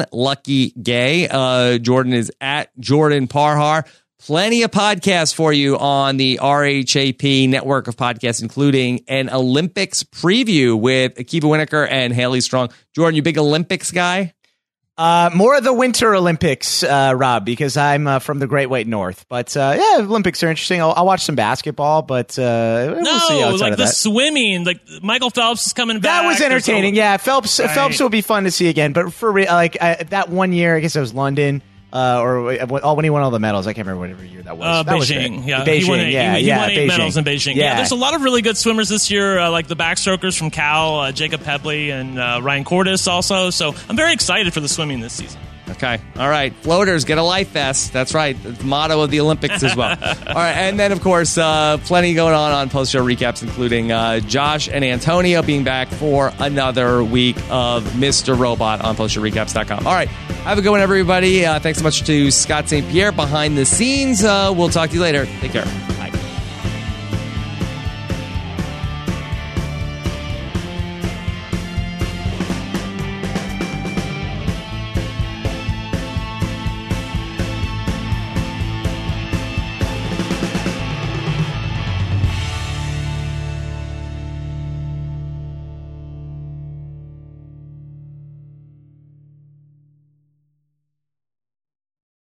OneLuckyGay. Jordan is at Jordan Parhar. Plenty of podcasts for you on the RHAP network of podcasts, including an Olympics preview with Akiva Winokur and Haley Strong. Jordan, you big Olympics guy? More of the Winter Olympics, Rob, because I'm from the Great White North. But yeah, Olympics are interesting. I'll watch some basketball, but we'll see outside of that. Swimming, like Michael Phelps is coming back. That was entertaining. Yeah, Phelps will be fun to see again. But for real, that one year, I guess it was London. When he won all the medals, I can't remember whatever year that was. Beijing, yeah. Beijing, he won eight Beijing. medals in Beijing. Yeah, there's a lot of really good swimmers this year, like the backstrokers from Cal, Jacob Pebley and Ryan Cordes also. So I'm very excited for the swimming this season. Okay. All right. Floaters, get a life vest. That's right. The motto of the Olympics as well. All right. And then, of course, plenty going on post-show recaps, including Josh and Antonio being back for another week of Mr. Robot on postshowrecaps.com. All right. Have a good one, everybody. Thanks so much to Scott St. Pierre behind the scenes. We'll talk to you later. Take care.